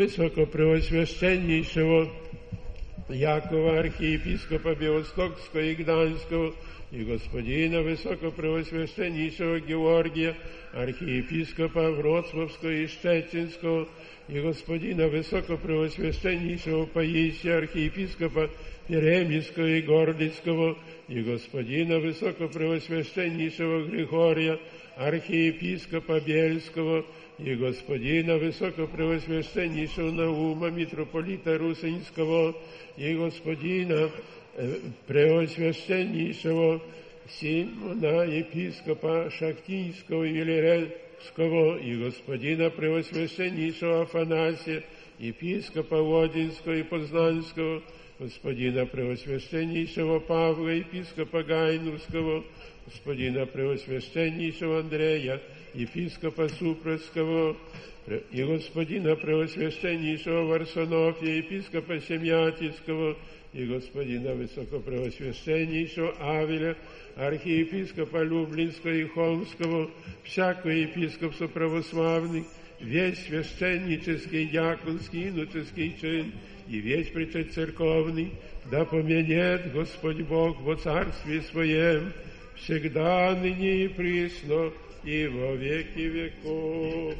высокопреосвященнейшего Якова, архиепископа Белостокского и Гданьского, и господина высокопреосвященнейшего Георгия, архиепископа Вроцлавского и Щетинского, и господина высокопреосвященнейшего Паисия, архиепископа Перемиского и Гордицкого, и господина высокопреосвященнейшего Григория, архиепископа Бельского, и господина высокопреосвященнейшего Наума, митрополита Русинского, и господина э, преосвященнейшего Симона, епископа Шахтинского и Вилерельского, и господина преосвященнейшего Афанасия, епископа Водинского и Познанского, господина преосвященнейшего Павла, епископа Гайнурского, господина преосвященнейшего Андрея, епископа Супровского, и господина преосвященнейшего Варсонофия, епископа Семьятицкого, и господина высокопреосвященнейшего Авеля, архиепископа Люблинского и Холмского, всякого епископства православных, весь священнический, дьяконский, иноческий чин, и весь причет-церковный, да помянет Господь Бог во царстве Своем, всегда, ныне и присно, и во веки веков.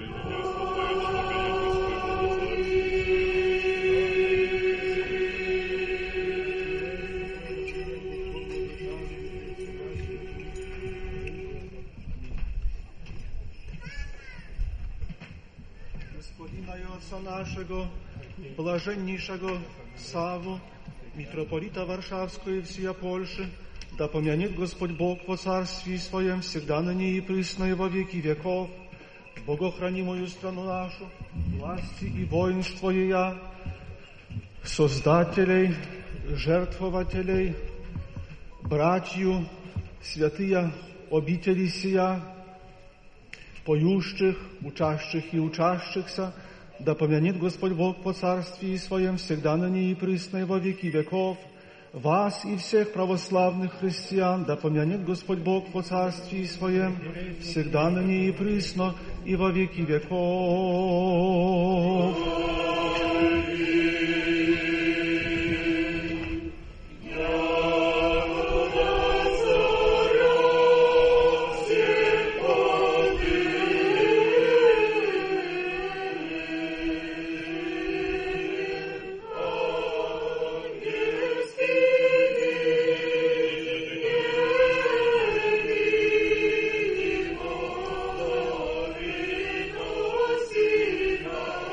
Господина i Otca naszego, блаженнейшего Саву, митрополита Варшавского и всея Польши, да помянет Господь Бог во царстве Своем, всегда ныне и присно и во веки веков. Богохрани мою страну нашу, власти и воинство ее, создателей, жертвователей, братью, святые обители сия, поющих, учащих и учащихся, да помянет Господь Бог по царстве Своем, всегда ныне и присно и во веки веков. Вас и всех православных христиан, да помянет Господь Бог по царстве Своем, всегда ныне и присно и во веки веков. Sina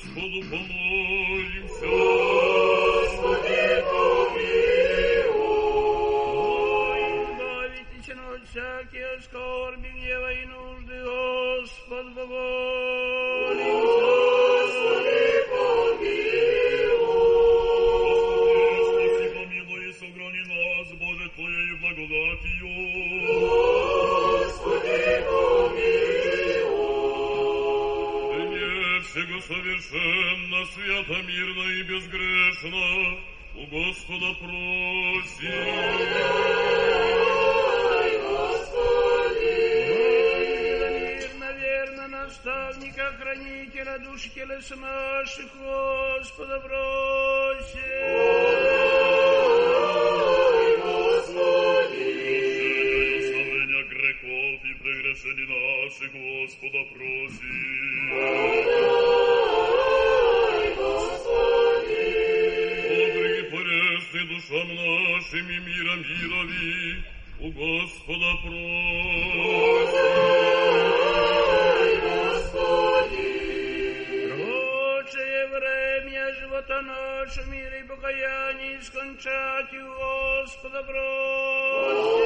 Господу помолимся. Господи, помилуй. Избавитесь от всякие скорби, гнева и нужды, Господь, помолимся. Господи, помилуй. Спаси, помилуй и сохрани нас, Боже, Твоею благодатью. Господи, помилуй. Мне всего совершенно, свято, мирно и безгрешно у Господа просим. Дай, Господи. Мирно, верно, наставника, хранителя душ телес наших, Господа просим. Дай, Господи. Оставления грехов и прегрешений наших, Господа просим. Дай, Господи. Добрый и полезный душам нашим и мира мирови у Господа просим. Дай, Господи. Прочее время живота нашего мира и покаяния скончать у Господа просим.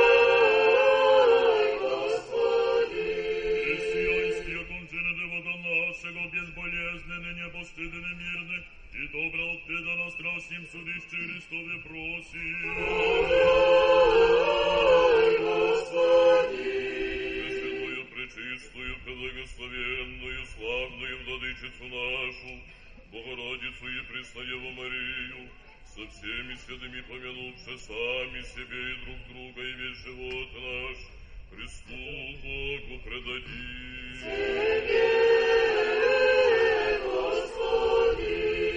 Дай, Господи. Христианские окончены живота нашего, безболезненны, непостыдны, мирны, и добро отведа на страстным судище Христове просим. Дай, Господи. Пресвятую, пречистую, благословенную, славную владычицу нашу, Богородицу и Преснодеву Марию, со всеми святыми помянувши сами себе и друг друга и весь живот наш, Христу Богу предадим. Тебе, Господи.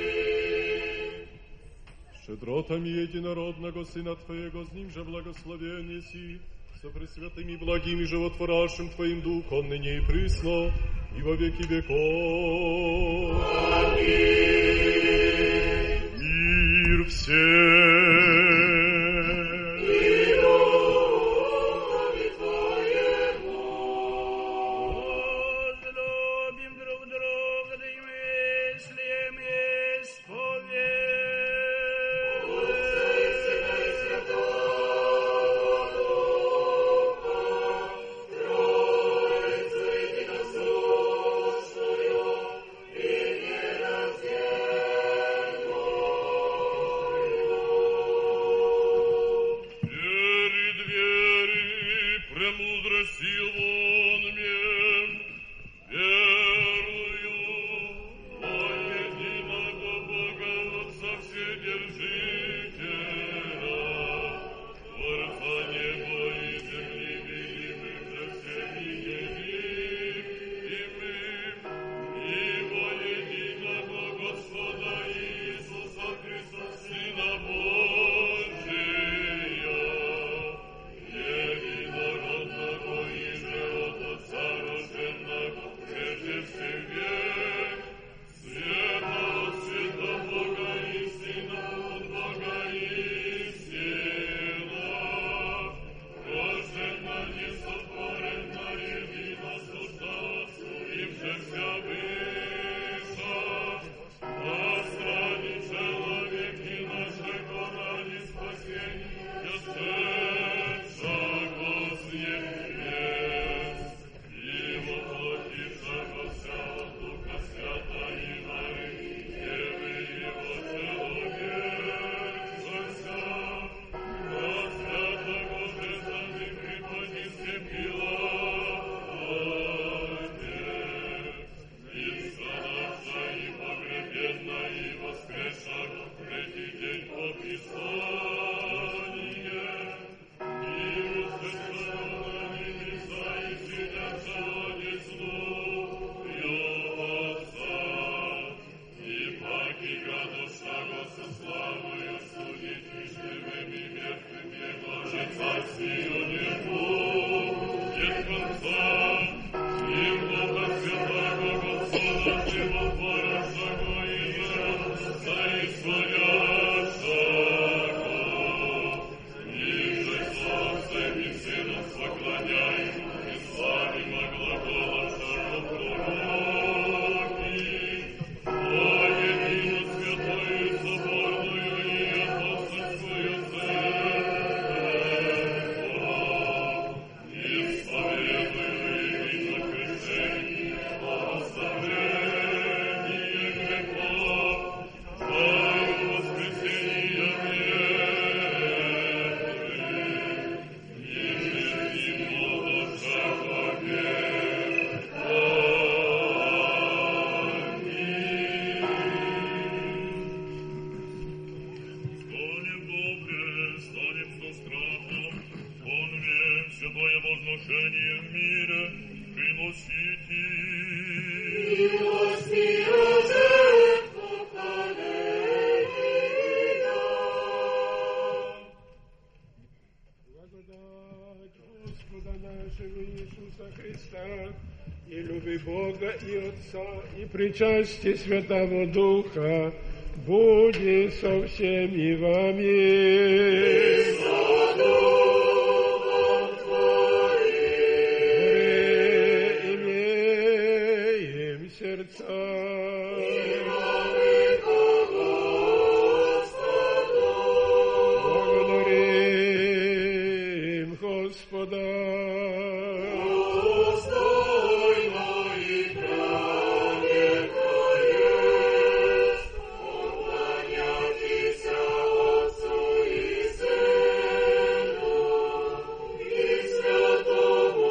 Щедротами единородного Сына Твоего, с Ним же благословен си, со пресвятым и благим и животворящим Твоим Духом, ныне и присно, и во веки веков. Аминь. Мир всем. И Духові Твоєму. Возлюбим друг друга, да и мыслям исповедь. Отця і Сина і Святого Духа, Троїцю єдиносущною і нераздельною. Вери, двери, премудрости лонме, верую во единого Бога Отца Вседержителя, Творца неба и земли, видимых же всеми невидимых, и во единого Господа Иисуса Христа, Сына Божия, единородного и же от Отца рожденного прежде всех век, света от света Бога истина от Бога истина, рождена, несотворена, единосуществующая вся выша, восстань человеки нашей ради спасения сшедшего с небес и воплотившегося от Духа Свята и Марии, Девы Его человечеся, от святого Христа преподнести Пилате, и страдавша, и погребенна, и воскресша в третий день по Писанию, и воскресшего на небеса, и сидящего одесну Отца, и паки градушного со славою судить и живым и мертвым Его же царствию не будет конца, и много святого Господа животворящего и же заисходящего, ниже Солнцем и Сыном поклоняем и славим о глаголах пророки, утешение в мире приносите. Милость мира Благодать Господа нашего Иисуса Христа и любви Бога и Отца и причастие Святого Духа будет со всеми вами. Благодарим Господа. Достойно и праведно есть поклоняйтеся Отцу и Сыну и Святому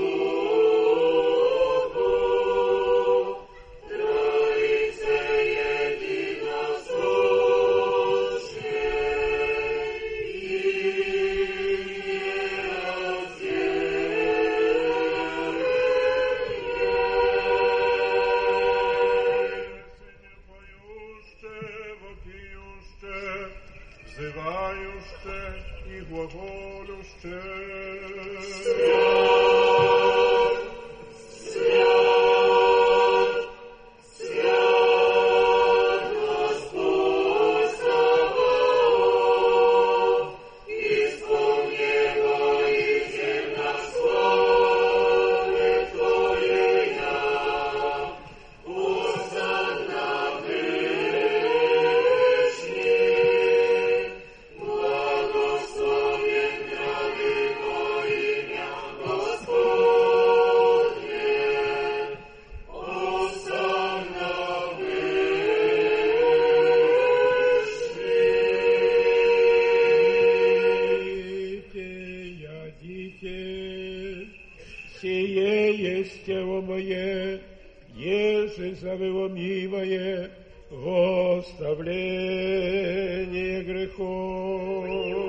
Духу, Троице взывающе и глаголюще. Сие есть тело мое, еже завеломимое во оставление грехов.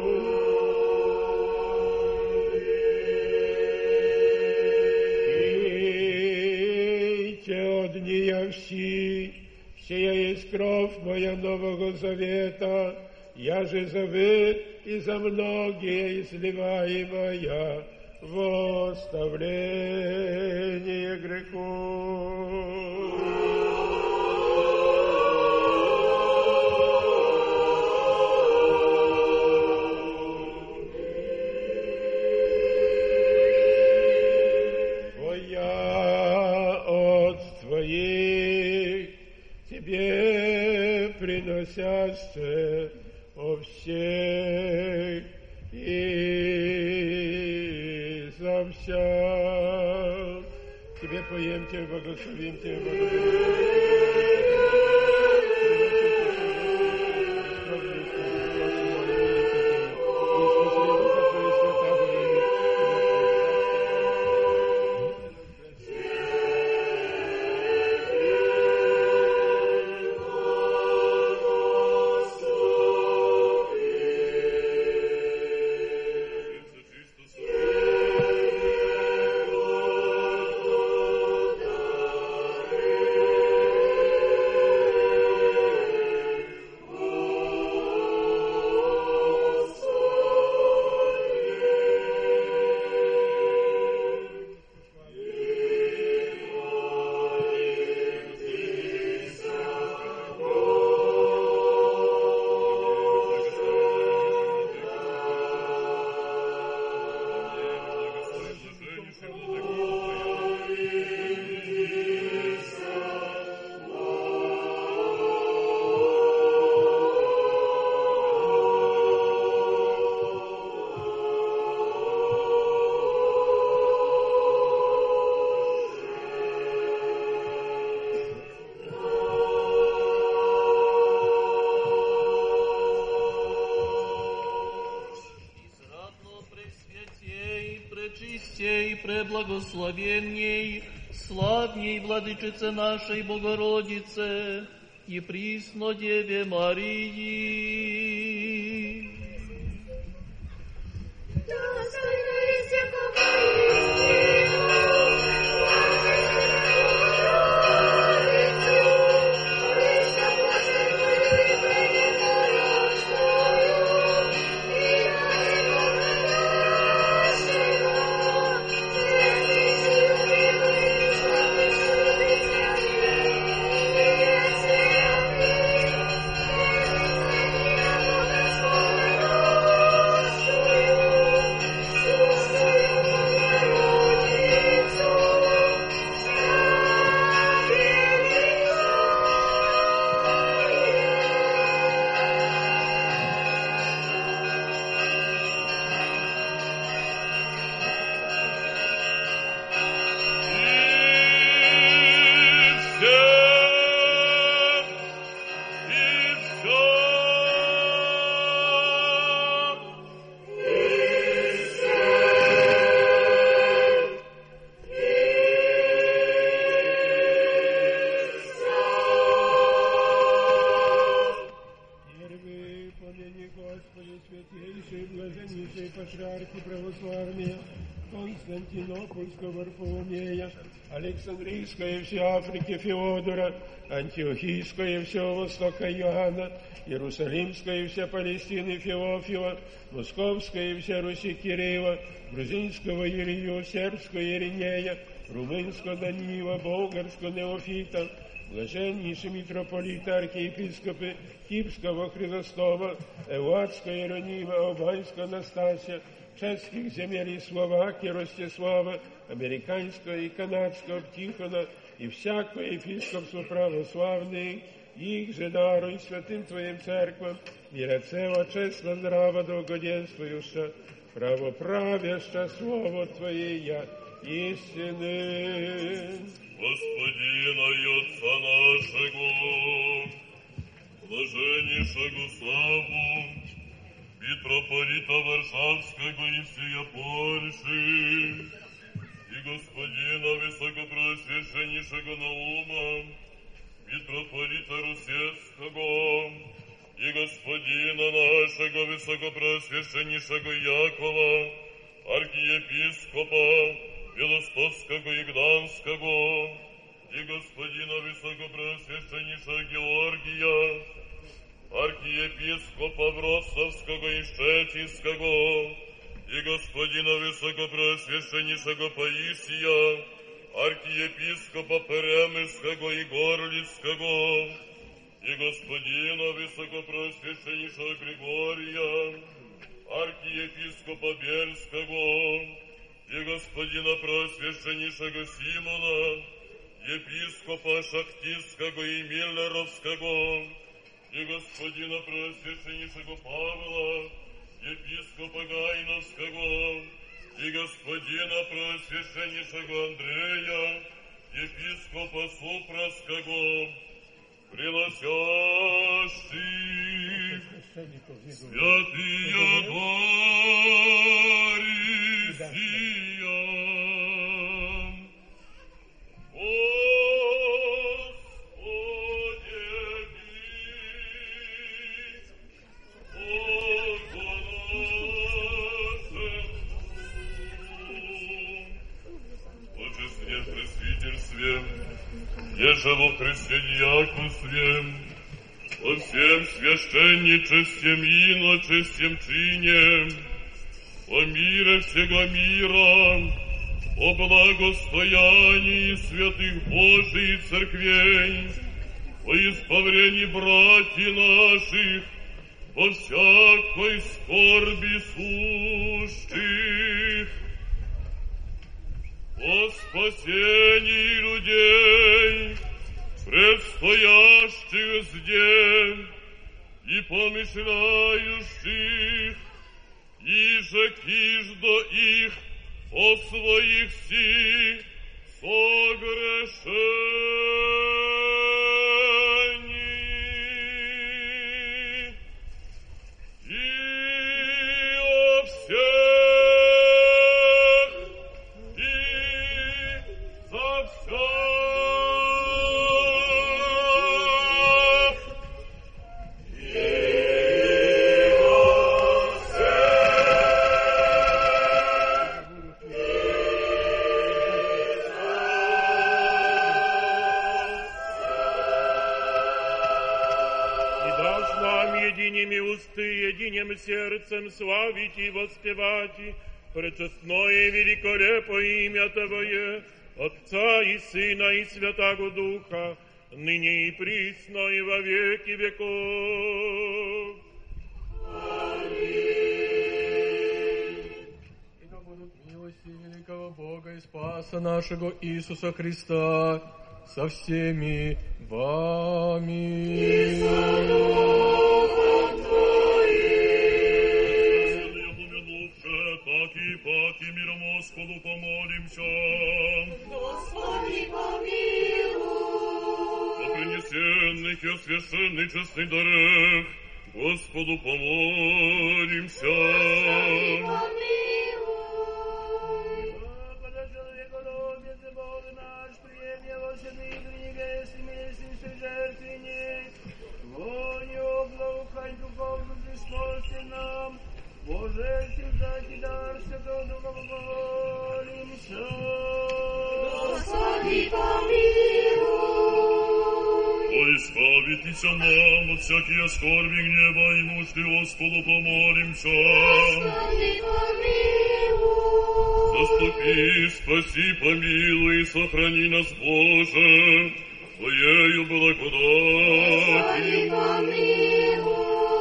Пейте от нея все, сия есть кровь моя Нового Завета, я же завет и за многие изливаемая во оставление грехов. Твоя от Твоих Тебе приносяще о всех и за вся. Тебе поем, Тебе благословим, Тебе Преблагословенней, славней Владычице нашей Богородице и присно Деве Марии. Достойно и всякого патриархи православные, Константинопольского Варфоломея, Александрийская и всей Африки Феодора, Антиохийская и всего Востока Иоанна, Иерусалимская и вся Палестины Феофила, Московская и вся Руси Кирилла, Грузинского Ирию, Сербского Иринея, Румынского Даниила, Болгарского Неофита, блаженнейший митрополит архиепископы Кипрского Христостома, Эвладского Иеронима, Албанского Анастасия, чешских земель и Словакии, Ростислава, американского и канадского Тихона и всякого епископства православных, их же даруй святым Твоим церквам, мира цело, честно, здраво, долгоденствующе, правоправяще слово Твоя истины. Господина и Отца нашего, блаженнейшего Савву, митрополита Варшавского и всея Польши, и господина высокопреосвященнейшего Наума, митрополита Русецкого, и господина нашего высокопреосвященнейшего Якова, архиепископа Белостокского и Гданского, и господина высокопреосвященнейшего Георгия, архиепископа Вроцлавского и Щечинского, и господина высокопреосвященнейшего Паисия, архиепископа Перемыского и Горлицкого, и господина высокопреосвященнейшего Григория, архиепископа Бельского, и господина преосвященнейшего Симона, епископа Шахтинского и Миллеровского, и господина преосвященнейшего Павла, епископа Гайновского, и господина преосвященнейшего Андрея, епископа Супраского, приносящих святые дары сия. Господи, Божестве пресвитерстве, еже во Христе диаконстве, во всем священничестве и иночестем чине, о мире всего мира, о благостоянии святых Божиих церквей, о избавлении братьев наших, во всякой скорби сущих, о спасении людей, предстоящих здесь и помышляющих, и же киждо их о своих си согрешений, и о всех, и за всех. Единими усты, единым сердцем славить и воспевать пречестное и великолепое имя Твое, Отца и Сына и Святаго Духа, ныне и присно и во веки веков. Аминь. И да будут милости великого Бога и Спаса нашего Иисуса Христа со всеми вами. Паки миром Господу помолимся. Господи, помилуй. За принесенных и освященных честных дарах Господу помолимся. Господи, помилуй. Господа человеколюбец и Бог наш, прием его седых небесный месячный жертвенник, вонью благоухань духовную Христос нам, Боже, всегда дар Святого Духа помолимся. Господи, помилуй. О, избавитесь нам от всякие скорби, гнева и нужды, Господу помолимся. Господи, помилуй. Заступи, спаси, помилуй и сохрани нас, Боже, Твоею благодатью. Господи, помилуй.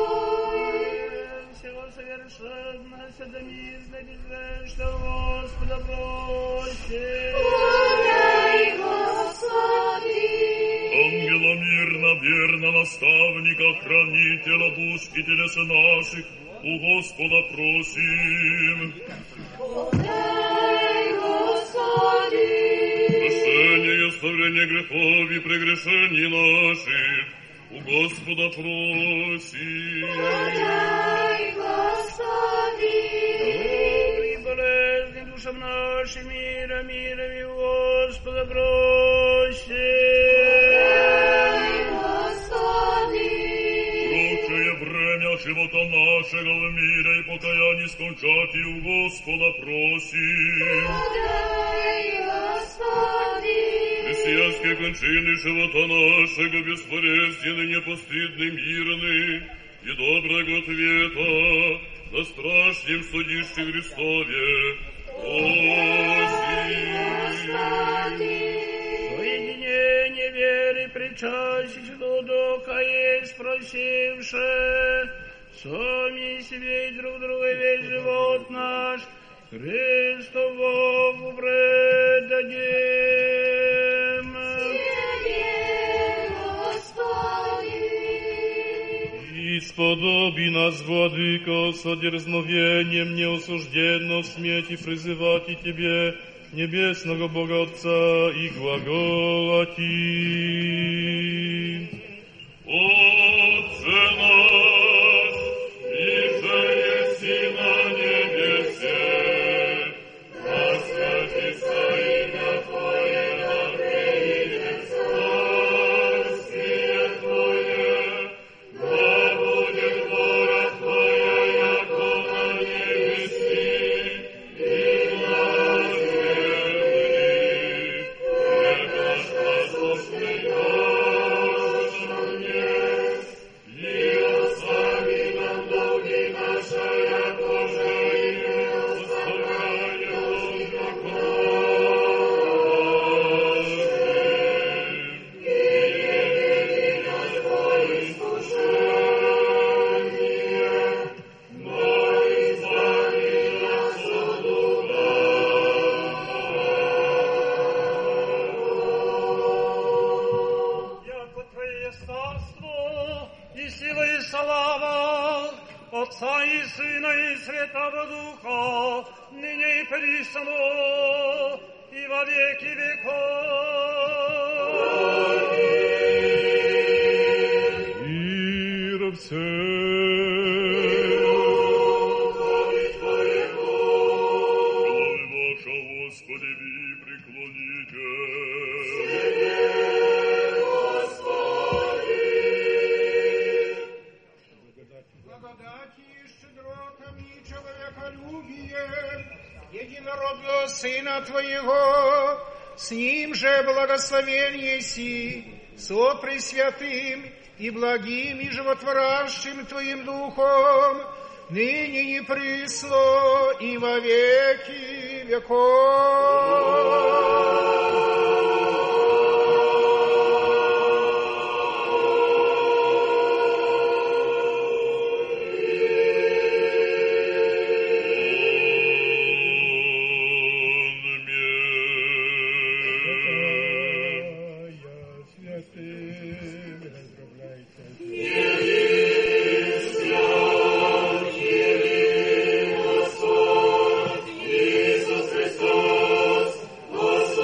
Всего совершенно, садомизно, безгрешного Господа просим. Помилуй, Господи. Ангела мирно, верно, наставника, хранителя душ и телес наших, у Господа просим. Помилуй, Господи. Прощение и оставление грехов и прегрешений наших, у Господа просим. Помилуй, Господи. Добрый, болезный душам нашим, мира, мира, и Господа просим. Прочее время живота нашего в мире и покаянии скончать, и у Господа просим. Христианские кончины живота нашего бесполезны, непостыдны, мирны, и доброго ответа на страшном судище Христове просим. Соединение веры, причастие Святого Духа есть просивши, сами себе и друг друга весь живот наш Христу Богу предадим. И сподоби нас, Владыка, со дерзновением неосужденно сметь и призывать и Тебе, небесного Бога Отца, и глаголати. Отче наш, иже еси на небесе, да святится имя Твое, да придет царствие Твое, да будет воля Твоя, яко на небеси и на земле. Хлеб наш насущный дашь нам днесь, и остави нам долги наши, яко же и мы оставляем должникам нашим. И не веди нас во искушение, но избави нас от Яко Твое царство, и сила, и слава Отца и Сына и Святого Духа, ныне и присно, и во веки веков. Мир всем. Славы ваша, Господи, ви преклоните. Благодати и щедротам и человеколюбием единородного Сына Твоего, с Ним же благословен еси, со Пресвятым и благим и животворящим Твоим Духом, ныне и присно и во веки веков. Иисус Христос, Господь.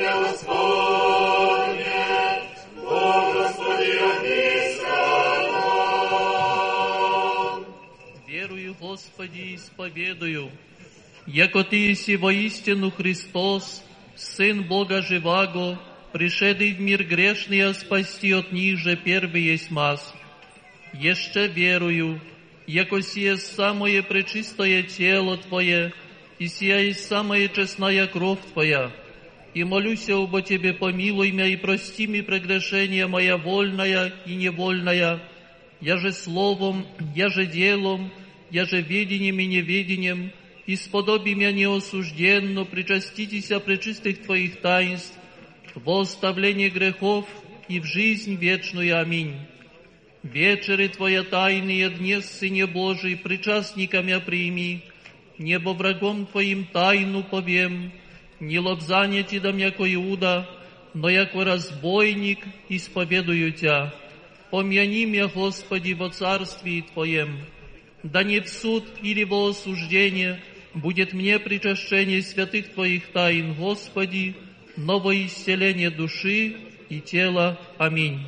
имя Господне, Бог Господи, обнися нам. Верую, Господи, исповедую, яко Ты еси воистину Христос, Сын Бога живаго, пришедший в мир грешный, а спасти от них же первый есть мас. Еще верую, яко сие самое пречистое тело Твое, и сия есть самая честная кровь Твоя. И молюся обо Тебе, помилуй меня и прости мне прегрешения моя вольная и невольная, я же словом, я же делом, я же ведением и неведением, и сподоби меня неосужденно причаститеся пречистых Твоих таинств, во оставление грехов и в жизнь вечную. Аминь. Вечери Твоя тайные днес, Сыне Божий, причастниками прими, небо врагом Твоим тайну повем, не лобзание Ти дам, яко Иуда, но яко разбойник исповедую Тя. Помяни меня, Господи, во царствии Твоем, да не в суд или во осуждение будет мне причащение святых Твоих тайн, Господи, но во исцеление души и тела. Аминь.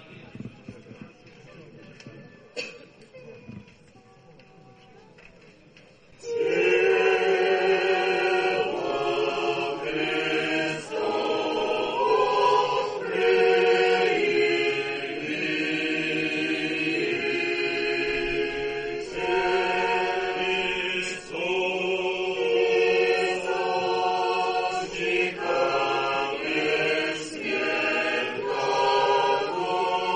Господи,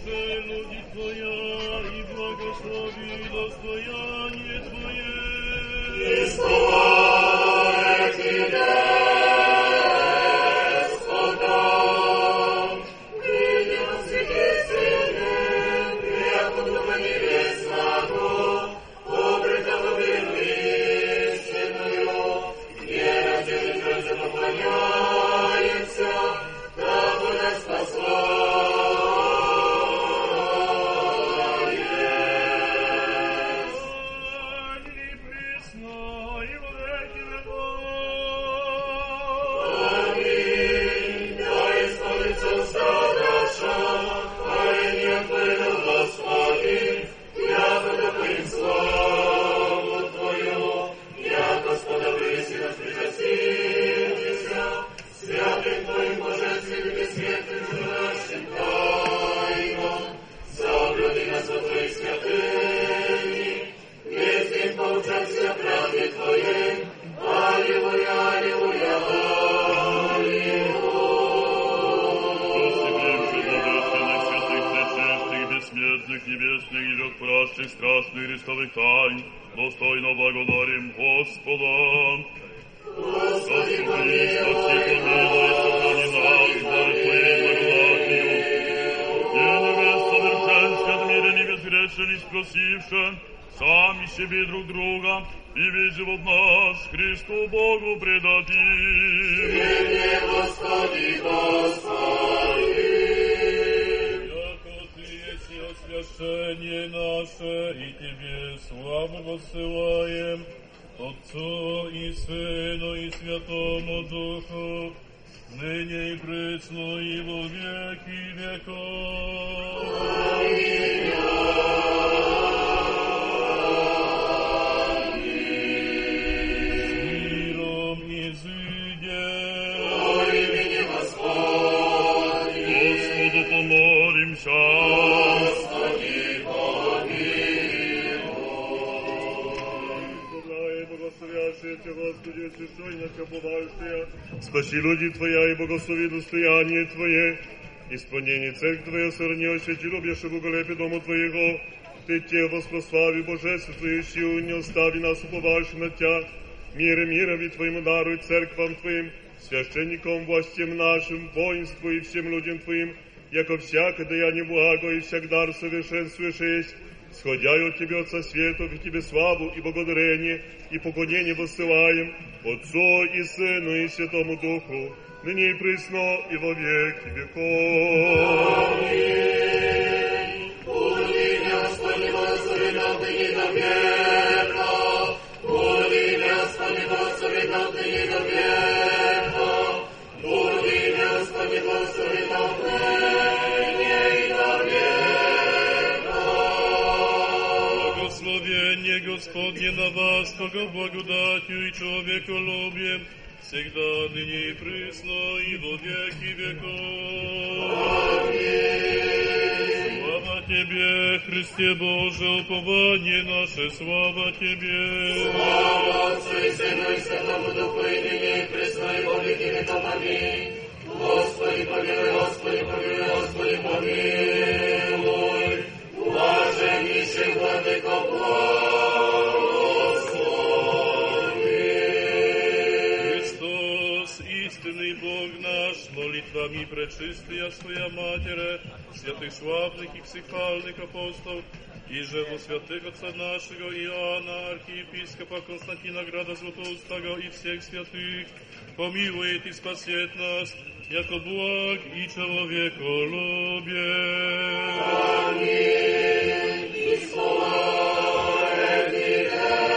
желуди Твоя, и благослови достояние Твое. И слава Тебе, Господа, ныне во святой Сыне, прямо Духа Небесного, обретого веру истинную, вера Тебе Троице поклоняемся, дабы нас послаем. Аминь. Да исполнится уста наша, творение Твое, Господи, яко допоим славу Твою, я, Господа, выси нас причастимся, святым Твоим божественным и светлым нашим тайнам, соблюди нас во Твоих святыни, вместе поучаться правде Твоей. Аллилуйя, аллилуйя, аллилуйя. Божественных, святых, пречистых, бессмертных, небесных и жертв страстных Христовых тайн, достойно благодарим Господа. Господи, помилуй, Спаси, помилуй, сохрани нас, дар Твоей благодатью. И небес совершенстве от мира не безгрешились, просивши сами себе друг друга, и весь живот наш Христу Богу предадим. Тебе, Господи, Господи. Яко Ты есть освящение наше, и Тебе славу воссылаем, Отцу и Сыну и Святому Духу, ныне и пресно и во веки веков. Аминь. Господу помолимся. Господи, помилуй. Благая и благословящая Тебя, Господи, освященника бывающая, спаси люди Твоя и благослови достояние Твое, исполнение церковь Твоя сохрани, освети любящего уголепе дому Твоего, Ты Те воспрослави божество Твою силу, не остави нас уповавшим на Тя, мира мирови Твоему даруй церквам Твоим, священникам, властям нашим, воинству и всем людям Твоим, яко всякое даяние благо и всяк дар совершенствуешь есть, сходя от Тебе, Отца Светов, и Тебе славу и благодарение, и поклонение воссылаем, Отцу и Сыну и Святому Духу, ныне и присно, и во веки веков. Аминь. Буди, Господи, благослови нам ныне до века. Буди, Господи, благослови нам ныне до века. Буди, Господи, благослови нам ныне и до века. Благословение Господне на вас, Бога благодатью и человеколюбием, всегда ныне и присно и во веки веков. Аминь. Слава Тебе, Христе Боже, упование наше, слава Тебе. Слава Отцу и Сыну и Святому Духу, и ныне и присно и во веки веков. Аминь. Господи, помилуй, Господи, помилуй, Господи, помилуй. Блаженнейший Владыко, истинный Бог наш, молитвами пречистая Своя Матере, святых славных и психальных апостолов, и же во святых Отца нашего Иоанна, архиепископа Константина Града Златоустого и всех святых, помилует и спасет нас, яко благ и человеколюбен. Аминь. И слава Тебе,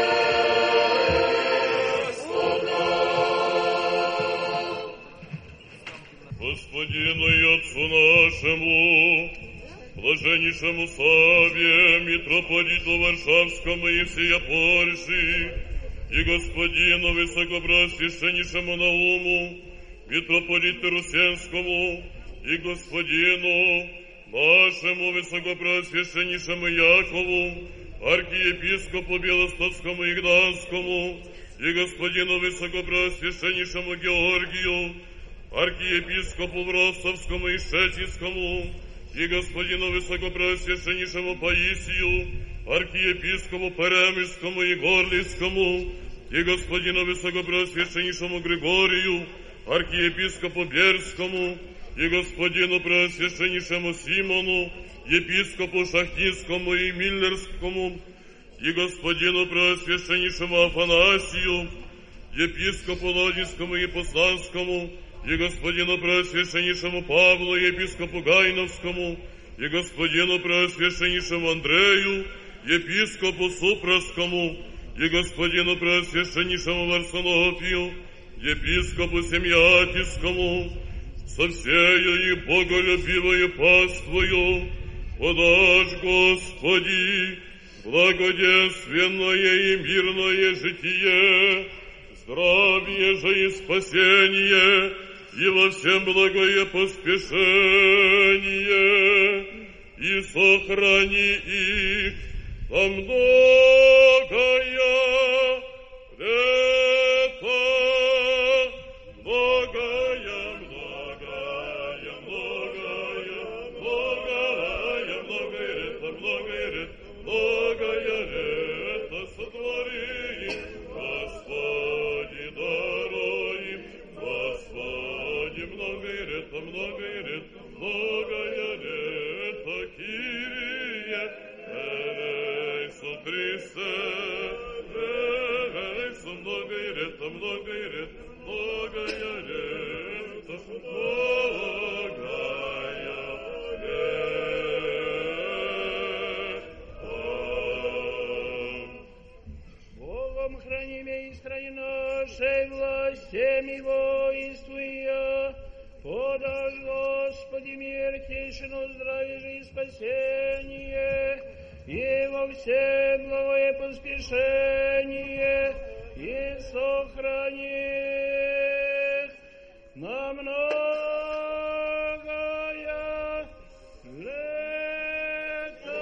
Господину и Отцу нашему, блаженнейшему Саве, митрополиту Варшавскому и всея Польши, и Господину Высокопреосвященнейшему Науму, митрополиту Русенскому, и Господину нашему Высокопреосвященнейшему Якову, архиепископу Белостоцкому и Гданскому, и Господину Высокопреосвященнейшему Георгию, архиепископу Вроцлавскому и Шетицкому, и господину высокопреосвященнейшему Паисию, архиепископу Паремежскому и Горлицкому, и господину высокопреосвященнейшему Григорию, архиепископу Берскому, и господину преосвященнейшему Симону, епископу Шахтинскому и Миллерскому, и господину преосвященнейшему Афанасию, епископу Лодинскому и Посланскому, и господину преосвященнейшему Павлу, епископу Гайновскому, и господину преосвященнейшему Андрею, епископу Супровскому, и господину преосвященнейшему Варсонофию, епископу Семьятискому, со всею и боголюбивою паствою, подашь, Господи, благоденственное и мирное житие, здравие же и спасение, и во всем благое поспешение, и сохрани их на многое лето, многое, многое, многое, многое, многое лето, многое лето, многое лето сотвори, Господи, даруй, Господи, многое лето, многое лето, многое лето, Кирие, Элейсон Христе, Элейсон, многое лето, многое лето, многое лето, многое лето. Богом хранime и стране нашей властями воинствуя, подашь, Господи, мир, тишину, здравие же и спасение, и во всем благое поспешение, и сохрани на многое лето.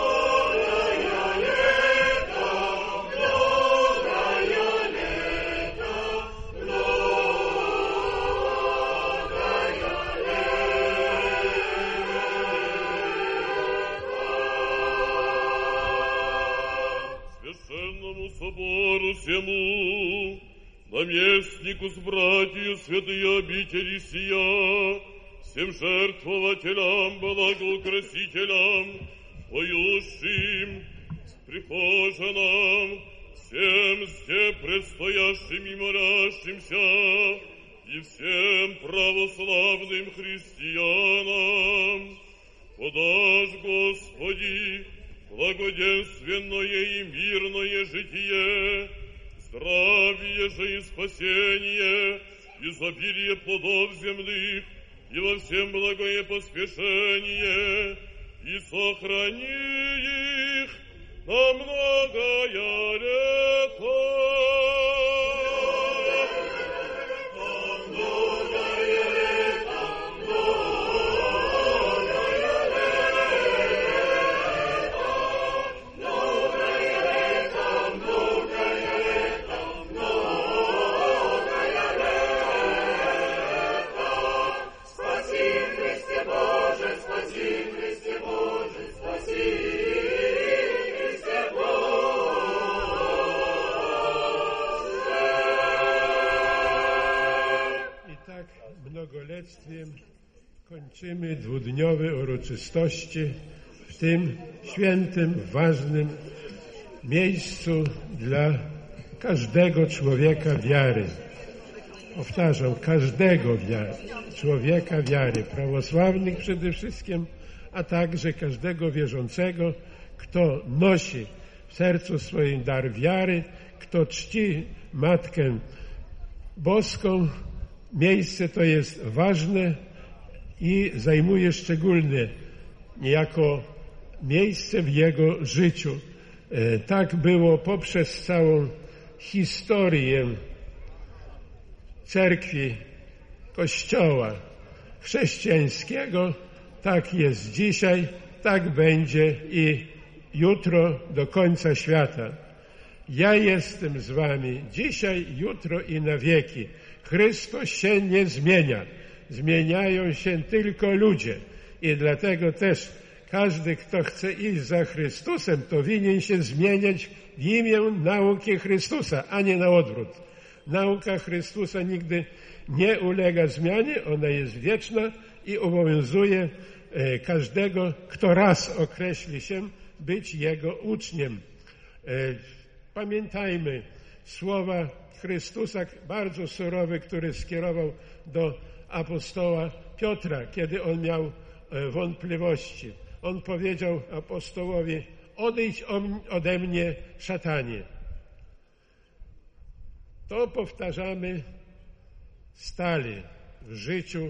Священному собору всему, наместнику с братью святые обители сия, всем жертвователям, благоукрасителям, поющим, прихожанам, всем все предстоящим и молящимся, и всем православным христианам, подашь, Господи, благоденственное и мирное житие, здравие же и спасение, изобилие плодов земных, и во всем благое поспешение, и сохрани их на многое лето. Mnogolectwiem kończymy dwudniowe uroczystości w tym świętym, ważnym miejscu dla każdego człowieka wiary. Powtarzam, każdego wiary, człowieka wiary, prawosławnych przede wszystkim, a także każdego wierzącego, kto nosi w sercu swoim dar wiary, kto czci Matkę Boską. Miejsce to jest ważne i zajmuje szczególne niejako miejsce w jego życiu. Tak było poprzez całą historię cerkwi, Kościoła chrześcijańskiego. Tak jest dzisiaj, tak będzie i jutro do końca świata. Ja jestem z wami dzisiaj, jutro i na wieki. Chrystus się nie zmienia. Zmieniają się tylko ludzie. I dlatego też każdy, kto chce iść za Chrystusem, to winien się zmieniać w imię nauki Chrystusa, a nie na odwrót. Nauka Chrystusa nigdy nie ulega zmianie, ona jest wieczna i obowiązuje każdego, kto raz określi się być Jego uczniem. Pamiętajmy słowa Chrystusa bardzo surowe, które skierował do apostoła Piotra, kiedy on miał wątpliwości. On powiedział apostołowi: odejdź ode mnie, szatanie. To powtarzamy stale w życiu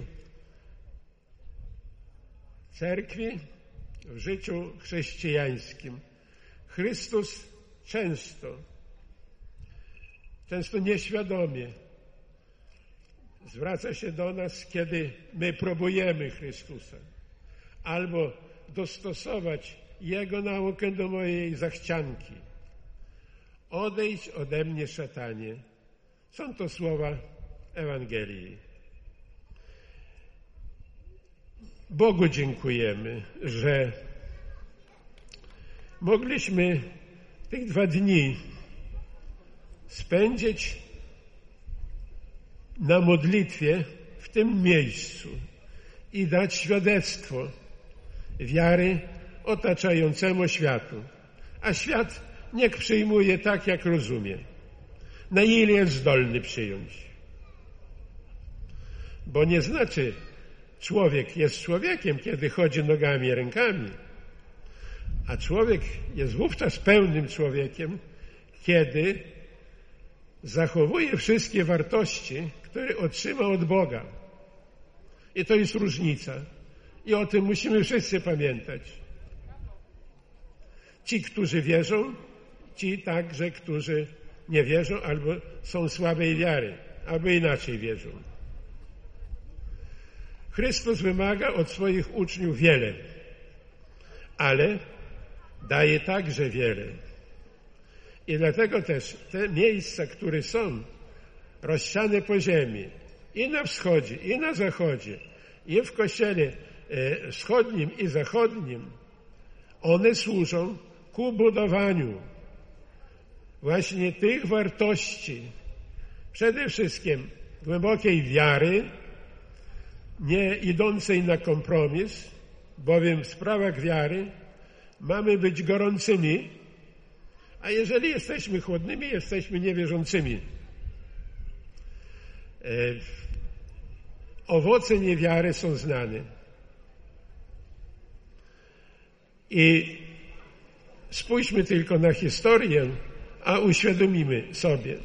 cerkwi, w życiu chrześcijańskim. Chrystus często, często nieświadomie zwraca się do nas, kiedy my próbujemy Chrystusa, albo dostosować Jego naukę do mojej zachcianki. Odejdź ode mnie, szatanie. Są to słowa Ewangelii. Bogu dziękujemy, że mogliśmy tych dwa dni spędzić na modlitwie w tym miejscu i dać świadectwo wiary otaczającemu światu. A świat niech przyjmuje tak, jak rozumie, na ile jest zdolny przyjąć. Bo nie znaczy, człowiek jest człowiekiem, kiedy chodzi nogami i rękami, a człowiek jest wówczas pełnym człowiekiem, kiedy zachowuje wszystkie wartości, które otrzymał od Boga. I to jest różnica. I o tym musimy wszyscy pamiętać. Ci, którzy wierzą, ci także, którzy nie wierzą albo są słabej wiary, albo inaczej wierzą. Chrystus wymaga od swoich uczniów wiele, ale daje także wiele. I dlatego też te miejsca, które są rozsiane po ziemi, i na wschodzie, i na zachodzie, i w kościele wschodnim i zachodnim, one służą ku budowaniu właśnie tych wartości, przede wszystkim głębokiej wiary, nie idącej na kompromis, bowiem w sprawach wiary mamy być gorącymi, a jeżeli jesteśmy chłodnymi, jesteśmy niewierzącymi. E, owoce niewiary są znane. I spójrzmy tylko na historię, a uświadomimy sobie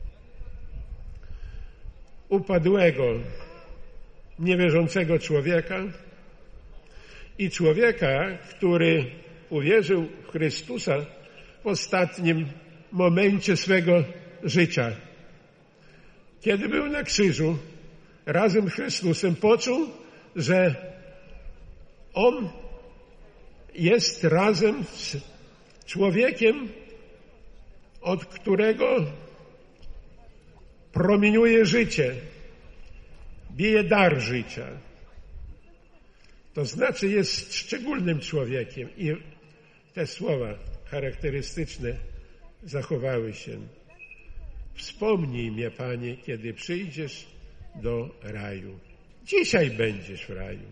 upadłego, niewierzącego człowieka i człowieka, który uwierzył w Chrystusa w ostatnim momencie swego życia. Kiedy był na krzyżu razem z Chrystusem, poczuł, że on jest razem z człowiekiem, od którego promieniuje życie, bije dar życia. To znaczy jest szczególnym człowiekiem i te słowa charakterystyczne zachowały się. Wspomnij mnie, Panie, kiedy przyjdziesz do raju. Dzisiaj będziesz w raju.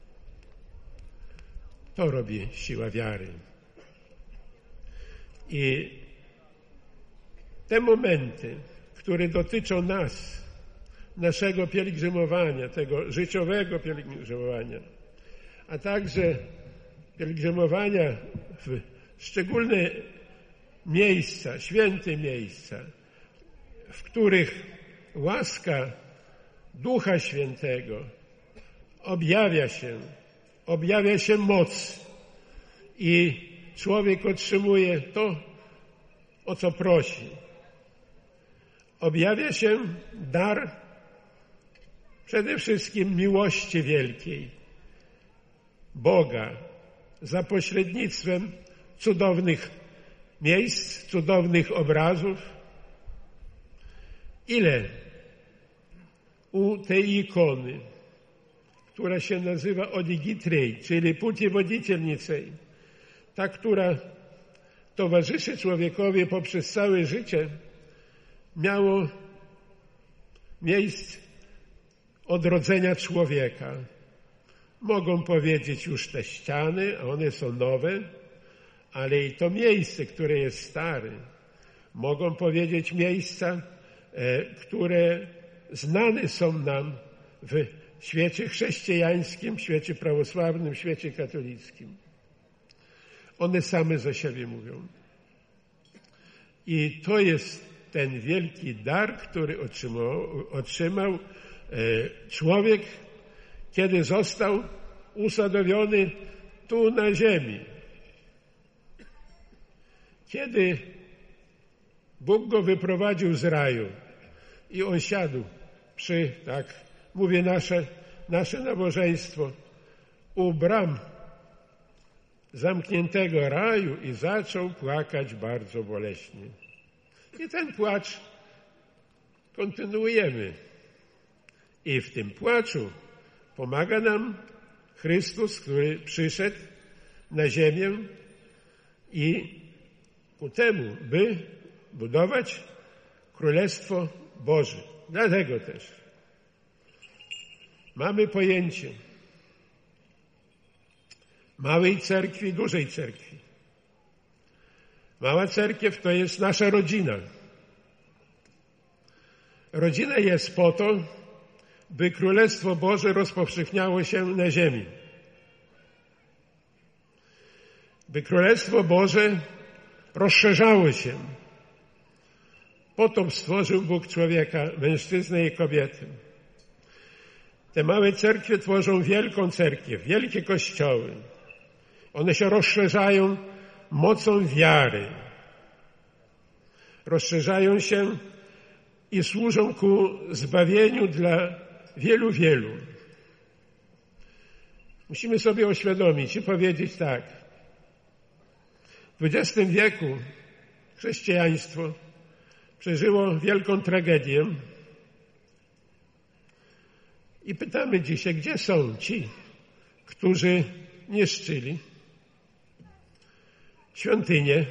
To robi siła wiary. I te momenty, które dotyczą nas, naszego pielgrzymowania, tego życiowego pielgrzymowania, a także pielgrzymowania w szczególne miejsca, święte miejsca, w których łaska Ducha Świętego objawia się, objawia się moc i człowiek otrzymuje to, o co prosi. Objawia się dar przede wszystkim miłości wielkiej Boga za pośrednictwem cudownych miejsc, cudownych obrazów. Ile u tej ikony, która się nazywa Odigitrej, czyli putiewoditelnicей, ta, która towarzyszy człowiekowi poprzez całe życie, miało miejsce odrodzenia człowieka. Mogą powiedzieć już te ściany, a one są nowe, ale i to miejsce, które jest stare. Mogą powiedzieć miejsca, które znane są nam w świecie chrześcijańskim, w świecie prawosławnym, w świecie katolickim. One same za siebie mówią. I to jest ten wielki dar, który otrzymał, otrzymał człowiek, kiedy został usadowiony tu na ziemi. Kiedy Bóg go wyprowadził z raju i on siadł przy, tak mówię nasze, nasze nabożeństwo, u bram zamkniętego raju i zaczął płakać bardzo boleśnie. I ten płacz kontynuujemy. I w tym płaczu pomaga nam Chrystus, który przyszedł na ziemię i ku temu, by budować Królestwo Boże. Dlatego też mamy pojęcie małej cerkwi, dużej cerkwi. Mała cerkiew to jest nasza rodzina. Rodzina jest po to, by Królestwo Boże rozpowszechniało się na ziemi. By Królestwo Boże rozszerzało się. Po to stworzył Bóg człowieka, mężczyznę i kobietę. Te małe cerkwie tworzą wielką cerkiew, wielkie kościoły. One się rozszerzają mocą wiary. Rozszerzają się i służą ku zbawieniu dla wielu, wielu. Musimy sobie uświadomić i powiedzieć tak. W dwudziestym wieku chrześcijaństwo przeżyło wielką tragedię i pytamy dzisiaj, gdzie są ci, którzy niszczyli świątynie,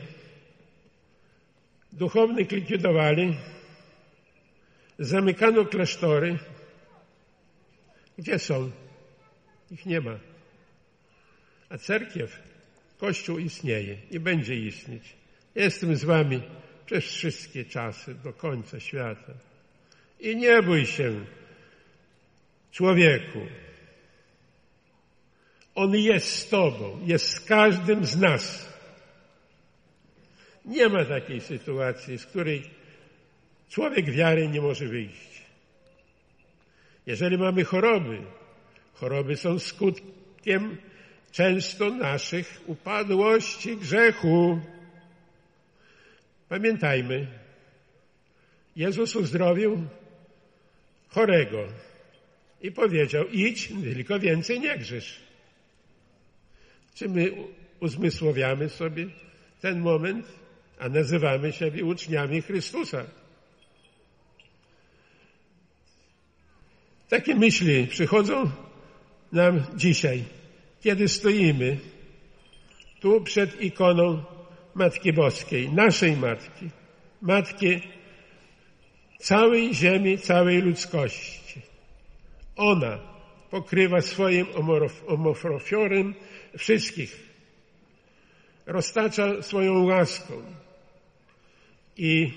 duchownych likwidowali, zamykano klasztory. Gdzie są? Ich nie ma. A cerkiew, Kościół istnieje i będzie istnieć. Jestem z wami przez wszystkie czasy, do końca świata. I nie bój się, człowieku. On jest z tobą, jest z każdym z nas. Nie ma takiej sytuacji, z której człowiek wiary nie może wyjść. Jeżeli mamy choroby, choroby są skutkiem często naszych upadłości, grzechu. Pamiętajmy, Jezus uzdrowił chorego i powiedział, idź, tylko więcej nie grzesz. Czy my uzmysłowiamy sobie ten moment, a nazywamy siebie uczniami Chrystusa? Takie myśli przychodzą nam dzisiaj, kiedy stoimy tu przed ikoną Matki Boskiej, naszej Matki, Matki całej ziemi, całej ludzkości. Ona pokrywa swoim omofofiorem wszystkich, roztacza swoją łaską i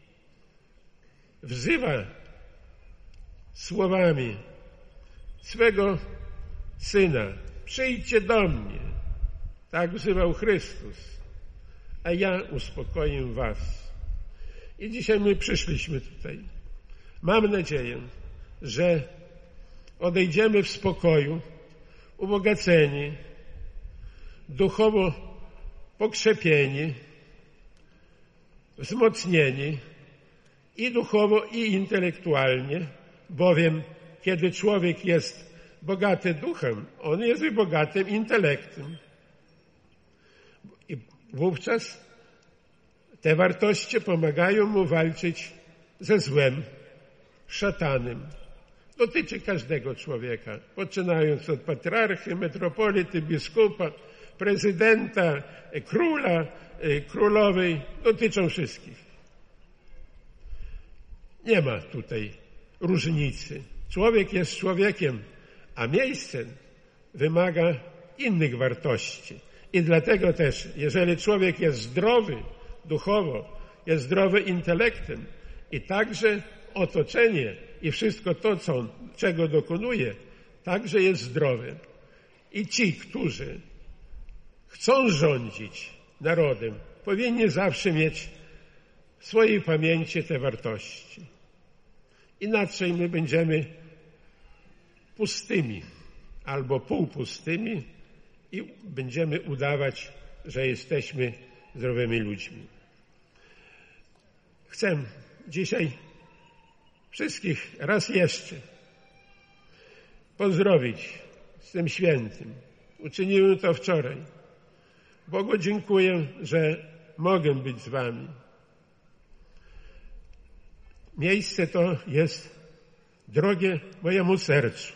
wzywa słowami swego Syna, przyjdźcie do mnie, tak wzywał Chrystus, a ja uspokoję was. I dzisiaj my przyszliśmy tutaj. Mam nadzieję, że odejdziemy w spokoju, ubogaceni, duchowo pokrzepieni, wzmocnieni i duchowo, i intelektualnie, bowiem kiedy człowiek jest bogaty duchem, on jest i bogatym intelektem. I wówczas te wartości pomagają mu walczyć ze złem, szatanem Dotyczy każdego człowieka, poczynając od patriarchy, metropolity, biskupa, prezydenta, króla, królowej, dotyczą wszystkich. Nie ma tutaj różnicy. Człowiek jest człowiekiem, a miejsce wymaga innych wartości. I dlatego też, jeżeli człowiek jest zdrowy duchowo, jest zdrowy intelektem i także otoczenie i wszystko to, co on, czego dokonuje, także jest zdrowe. I ci, którzy chcą rządzić narodem, powinni zawsze mieć w swojej pamięci te wartości. Inaczej my będziemy pustymi albo półpustymi i będziemy udawać, że jesteśmy zdrowymi ludźmi. Chcę dzisiaj wszystkich raz jeszcze pozdrowić z tym świętym. Uczyniłem to wczoraj. Bogu dziękuję, że mogę być z wami. Miejsce to jest drogie mojemu sercu.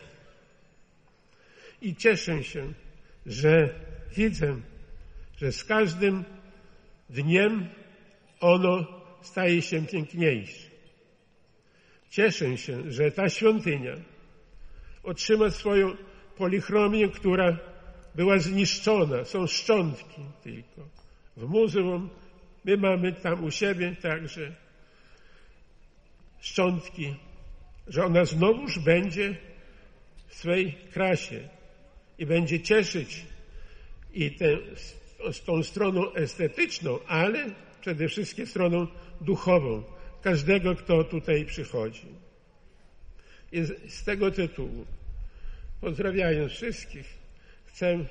I cieszę się, że widzę, że z każdym dniem ono staje się piękniejsze. Cieszę się, że ta świątynia otrzyma swoją polichromię, która była zniszczona. Są szczątki tylko. W muzeum my mamy tam u siebie także szczątki, że ona znowuż będzie w swej krasie i będzie cieszyć i tę, z tą stroną estetyczną, ale przede wszystkim stroną duchową każdego, kto tutaj przychodzi. I z, z tego tytułu, pozdrawiając wszystkich, chcę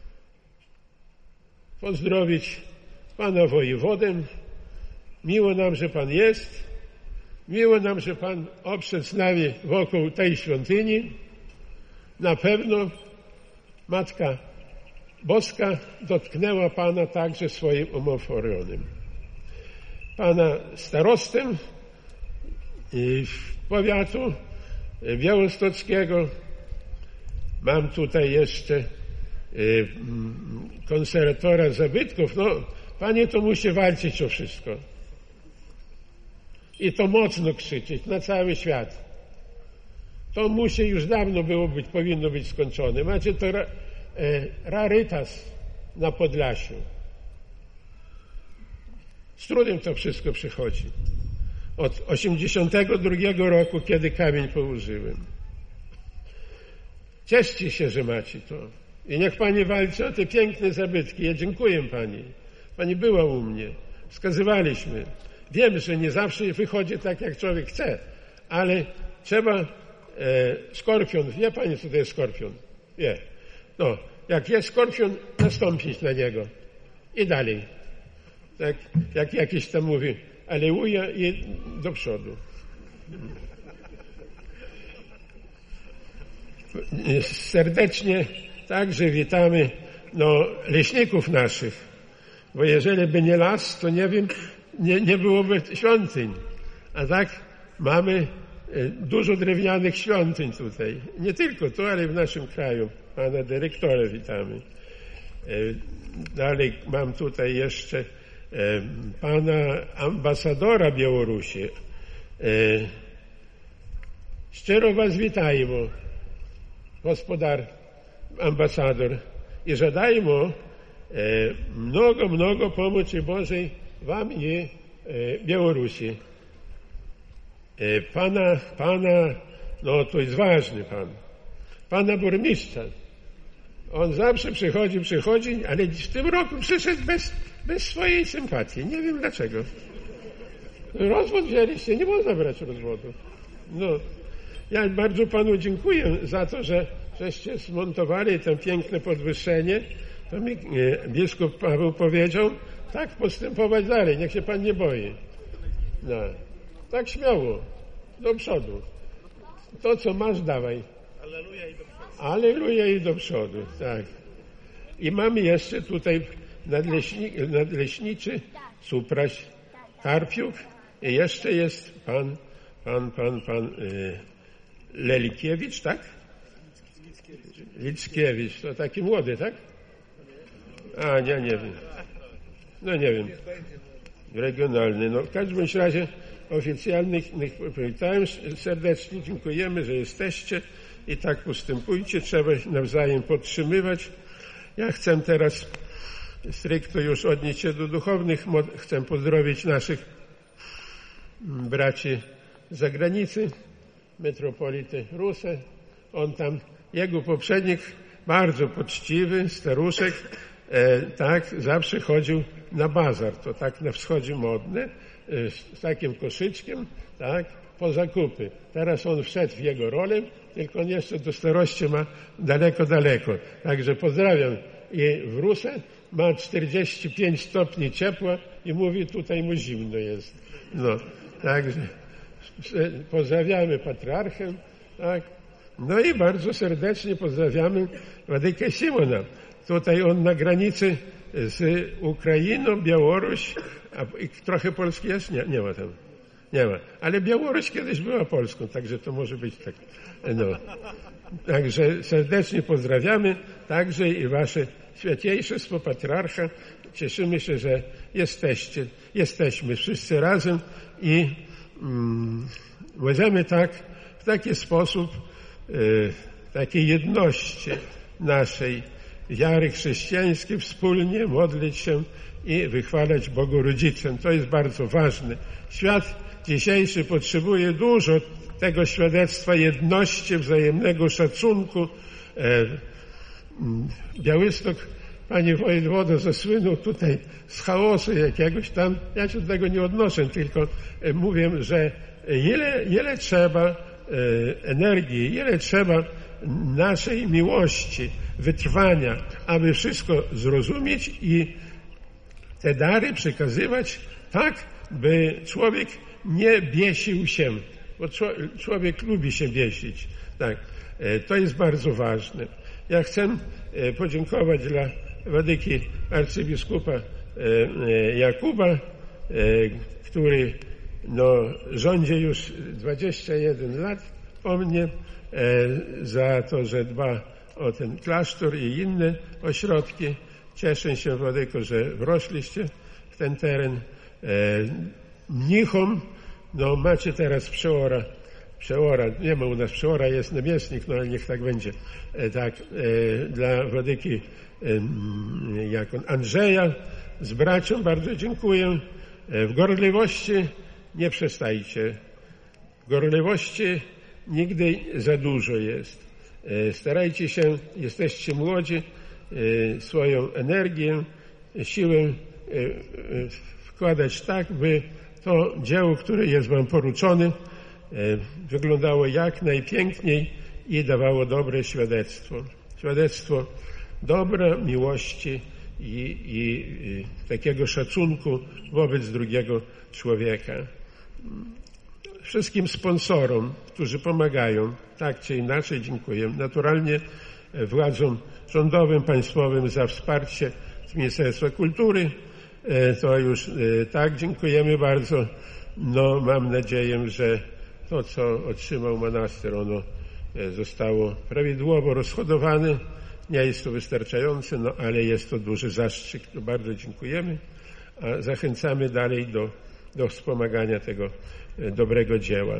pozdrowić pana wojewodę. Miło nam, że pan jest. Miło nam, że pan obszedł z nami wokół tej świątyni. Na pewno Matka Boska dotknęła pana także swoim umoforonem. Pana starostę powiatu białostockiego. Mam tutaj jeszcze konserwatora zabytków. No, panie to musi walczyć o wszystko. I to mocno krzyczeć na cały świat. To musi już dawno było być, powinno być skończone. Macie to ra, e, rarytas na Podlasiu. Z trudem to wszystko przychodzi. Od osiemdziesiątego drugiego roku, kiedy kamień położyłem. Cieszcie się, że macie to. I niech pani walczy o te piękne zabytki. Ja dziękuję pani. Pani była u mnie. Wskazywaliśmy. Wiem, że nie zawsze wychodzi tak, jak człowiek chce, ale trzeba e, skorpion, wie pani, co to jest skorpion? Wie. No, jak jest skorpion, nastąpić na niego. I dalej. Tak, jak jakiś tam mówi, aleluja i do przodu. Serdecznie także witamy no, leśników naszych, bo jeżeli by nie las, to nie wiem, nie, nie byłoby świątyń. A tak mamy dużo drewnianych świątyń tutaj. Nie tylko tu, ale w naszym kraju. Pana dyrektora witamy. Dalej mam tutaj jeszcze pana ambasadora Białorusi. Szczero was witajmy, gospodar, ambasador, i żadajmy mnogo, mnogo pomocy Bożej wam i Białorusi. Pana, pana, no to jest ważny pan, pana burmistrza. On zawsze przychodzi, przychodzi, ale w tym roku przyszedł bez, bez swojej sympatii. Nie wiem dlaczego. Rozwód wzięliście, nie można brać rozwodu. No, ja bardzo panu dziękuję za to, że żeście zmontowali to piękne podwyższenie. To mi biskup Paweł powiedział, tak postępować dalej, niech się pan nie boi. No, tak śmiało, do przodu. To, co masz, dawaj. Alleluja i do przodu. Alleluja i do przodu, tak. I mamy jeszcze tutaj nadleśni, nadleśniczy Supraś Karpiuk i jeszcze jest pan, pan, pan, pan y, Lelikiewicz, tak? Lickiewicz, to taki młody, tak? A, nie, nie wiem. No nie wiem. Regionalny. No w każdym razie oficjalnych powitałem serdecznie, dziękujemy, że jesteście i tak postępujcie, trzeba się nawzajem podtrzymywać. Ja chcę teraz stricte już odnieść się do duchownych, chcę pozdrowić naszych braci z zagranicy, metropolity Rusę. On tam, jego poprzednik, bardzo poczciwy, staruszek, e, tak, zawsze chodził na bazar, to tak na wschodzie modne, e, z takim koszyczkiem, tak, po zakupy. Teraz on wszedł w jego rolę, tylko on jeszcze do starości ma daleko, daleko. Także pozdrawiam. I w Rusę ma czterdzieści pięć stopni ciepła i mówi, tutaj mu zimno jest. No, także pozdrawiamy patriarchę, tak. No i bardzo serdecznie pozdrawiamy Władykę Simona. Tutaj on na granicy z Ukrainą, Białoruś, a i trochę Polski jest? Nie, nie ma tam. Nie ma. Ale Białoruś kiedyś była Polską, także to może być tak. No. Także serdecznie pozdrawiamy, także i wasze świętejszystwo, patriarcha. Cieszymy się, że jesteście, jesteśmy wszyscy razem i mm, możemy tak, w taki sposób, y, takiej jedności naszej wiary chrześcijańskiej wspólnie modlić się i wychwalać Bogu Rodzicem. To jest bardzo ważne. Świat dzisiejszy potrzebuje dużo tego świadectwa jedności, wzajemnego szacunku. Białystok, panie wojewodo, zasłynął tutaj z chaosu jakiegoś tam. Ja się do tego nie odnoszę, tylko mówię, że ile, ile trzeba energii, ile trzeba naszej miłości, wytrwania, aby wszystko zrozumieć i te dary przekazywać tak, by człowiek nie biesił się, bo człowiek lubi się biesić. Tak, to jest bardzo ważne. Ja chcę podziękować dla Władyki arcybiskupa Jakuba, który no, rządzi już dwadzieścia jeden lat po mnie, za to, że dba o ten klasztor i inne ośrodki. Cieszę się, Władyko, że wrośliście w ten teren. Mnichom, no macie teraz przeora, przeora, nie ma u nas przeora, jest namiestnik, no ale niech tak będzie. Tak, dla Władyki jak on, Andrzeja z bracią bardzo dziękuję. W gorliwości nie przestajcie. W gorliwości nigdy za dużo jest. Starajcie się, jesteście młodzi, swoją energię, siłę wkładać tak, by to dzieło, które jest wam poruczone, wyglądało jak najpiękniej i dawało dobre świadectwo. Świadectwo dobra, miłości i, i, i takiego szacunku wobec drugiego człowieka. Wszystkim sponsorom, którzy pomagają, tak czy inaczej, dziękuję. Naturalnie władzom rządowym, państwowym za wsparcie z Ministerstwa Kultury. To już tak, dziękujemy bardzo. No, mam nadzieję, że to, co otrzymał monaster, ono zostało prawidłowo rozhodowane. Nie jest to wystarczające, no, ale jest to duży zastrzyk. To bardzo dziękujemy, a zachęcamy dalej do, do wspomagania tego dobrego dzieła.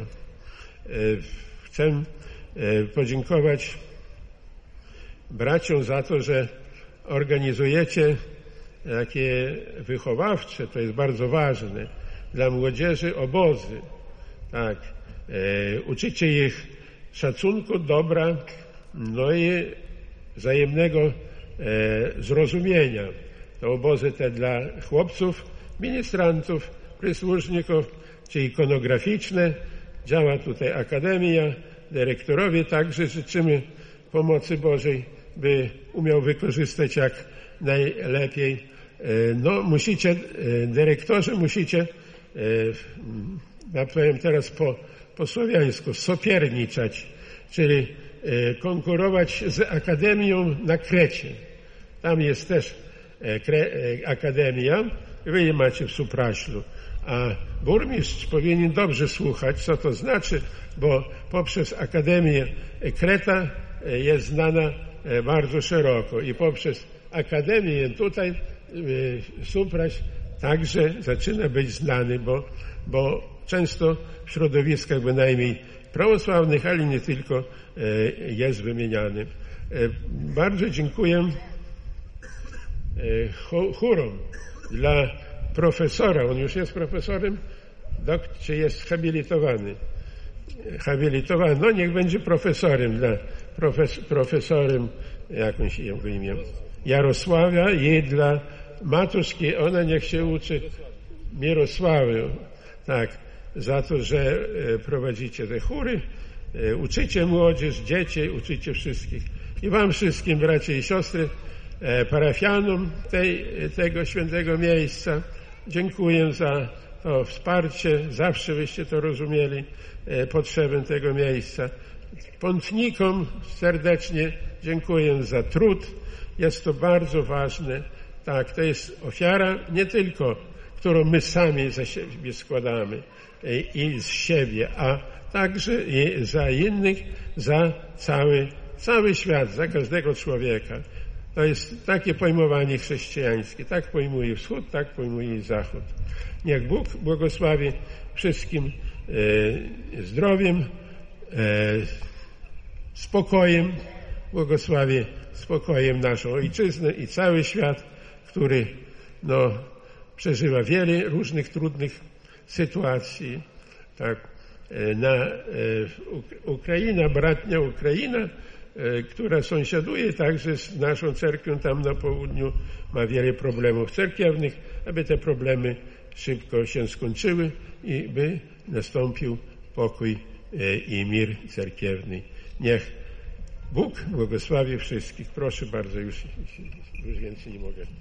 Chcę podziękować braciom za to, że organizujecie takie wychowawcze, to jest bardzo ważne, dla młodzieży obozy. Tak, uczycie ich szacunku, dobra, no i wzajemnego zrozumienia. To obozy te dla chłopców, ministrantów, przysłużników, czy ikonograficzne. Działa tutaj Akademia, dyrektorowi także życzymy pomocy Bożej, by umiał wykorzystać jak najlepiej. No, musicie, dyrektorzy musicie, ja powiem teraz po, po słowiańsku, sopierniczać, czyli konkurować z Akademią na Krecie. Tam jest też Akademia, wy je macie w Supraślu, A burmistrz powinien dobrze słuchać, co to znaczy, bo poprzez Akademię Kreta jest znana bardzo szeroko i poprzez Akademię tutaj Supraś także zaczyna być znany, bo, bo często w środowiskach bynajmniej prawosławnych, ale nie tylko, jest wymieniany. Bardzo dziękuję chórom dla profesora, on już jest profesorem, dok- czy jest habilitowany? Habilitowany, no niech będzie profesorem dla profes- profesorem, jakąś jego imię, Jarosławia i dla Matuszki, ona niech się uczy Mirosławy, tak, za to, że prowadzicie te chóry, uczycie młodzież, dzieci, uczycie wszystkich. I wam wszystkim, bracia i siostry, parafianom tej, tego świętego miejsca, dziękuję za to wsparcie, zawsze wyście to rozumieli, potrzebę tego miejsca. Pątnikom serdecznie dziękuję za trud, jest to bardzo ważne. Tak, to jest ofiara nie tylko, którą my sami za siebie składamy i, i z siebie, a także i za innych, za cały, cały świat, za każdego człowieka. To jest takie pojmowanie chrześcijańskie. Tak pojmuje Wschód, tak pojmuje Zachód. Niech Bóg błogosławi wszystkim e, zdrowiem, e, spokojem, błogosławi spokojem naszą ojczyznę i cały świat, który no, przeżywa wiele różnych trudnych sytuacji. Tak, na e, Ukraina, bratnia Ukraina, e, która sąsiaduje także z naszą cerkwią tam na południu, ma wiele problemów cerkiewnych, aby te problemy szybko się skończyły i by nastąpił pokój e, i mir cerkiewny. Niech Bóg błogosławi wszystkich. Proszę bardzo, już, już więcej nie mogę.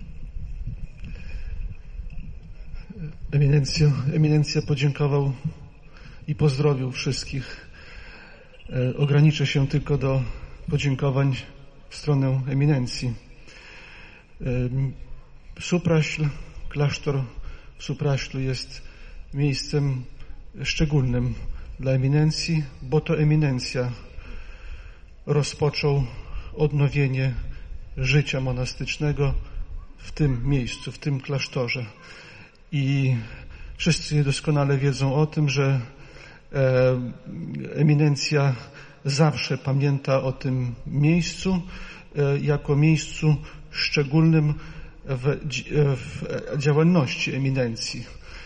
Eminencjo, Eminencja podziękował i pozdrowił wszystkich. E, ograniczę się tylko do podziękowań w stronę eminencji. E, Supraśl, klasztor w Supraślu jest miejscem szczególnym dla eminencji, bo to eminencja rozpoczął odnowienie życia monastycznego w tym miejscu, w tym klasztorze. I wszyscy doskonale wiedzą o tym, że e, eminencja zawsze pamięta o tym miejscu e, jako miejscu szczególnym w, w działalności eminencji.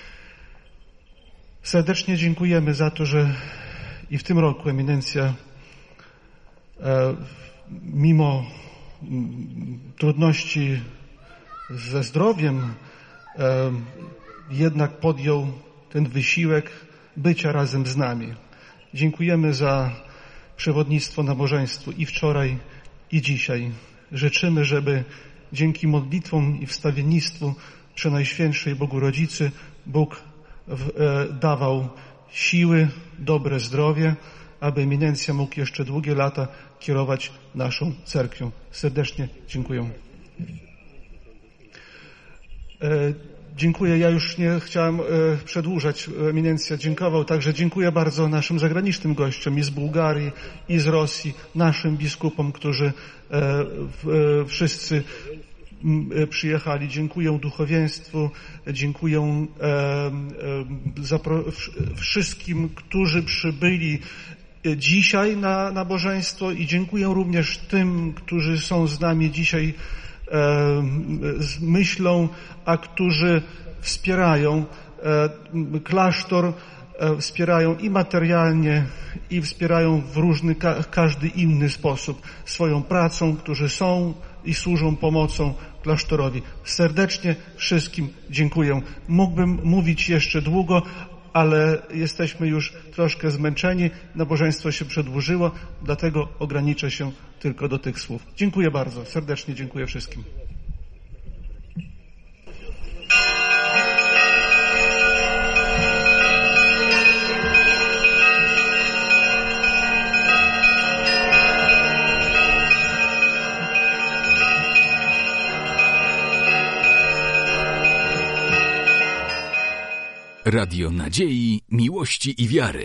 Serdecznie dziękujemy za to, że i w tym roku eminencja e, mimo trudności ze zdrowiem e, jednak podjął ten wysiłek bycia razem z nami. Dziękujemy za przewodnictwo nabożeństwu i wczoraj, i dzisiaj. Życzymy, żeby dzięki modlitwom i wstawiennictwu przy Najświętszej Bogu Rodzicy Bóg w, e, dawał siły, dobre zdrowie, aby eminencja mógł jeszcze długie lata kierować naszą cerkwią. Serdecznie dziękuję. E, Dziękuję. Ja już nie chciałem e, przedłużać. Eminencja dziękował. Także dziękuję bardzo naszym zagranicznym gościom i z Bułgarii, i z Rosji, naszym biskupom, którzy e, w, e, wszyscy m, e, przyjechali. Dziękuję duchowieństwu, dziękuję e, e, zapro, wszystkim, którzy przybyli dzisiaj na nabożeństwo i dziękuję również tym, którzy są z nami dzisiaj z myślą, a którzy wspierają klasztor, wspierają i materialnie, i wspierają w różny, każdy inny sposób swoją pracą, którzy są i służą pomocą klasztorowi. Serdecznie wszystkim dziękuję. Mógłbym mówić jeszcze długo, ale jesteśmy już troszkę zmęczeni, nabożeństwo się przedłużyło, dlatego ograniczę się tylko do tych słów. Dziękuję bardzo, serdecznie dziękuję wszystkim. Radio nadziei, miłości i wiary.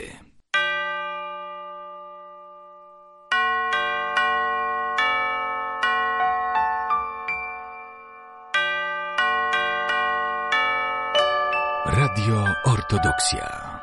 Radio Ortodoksja.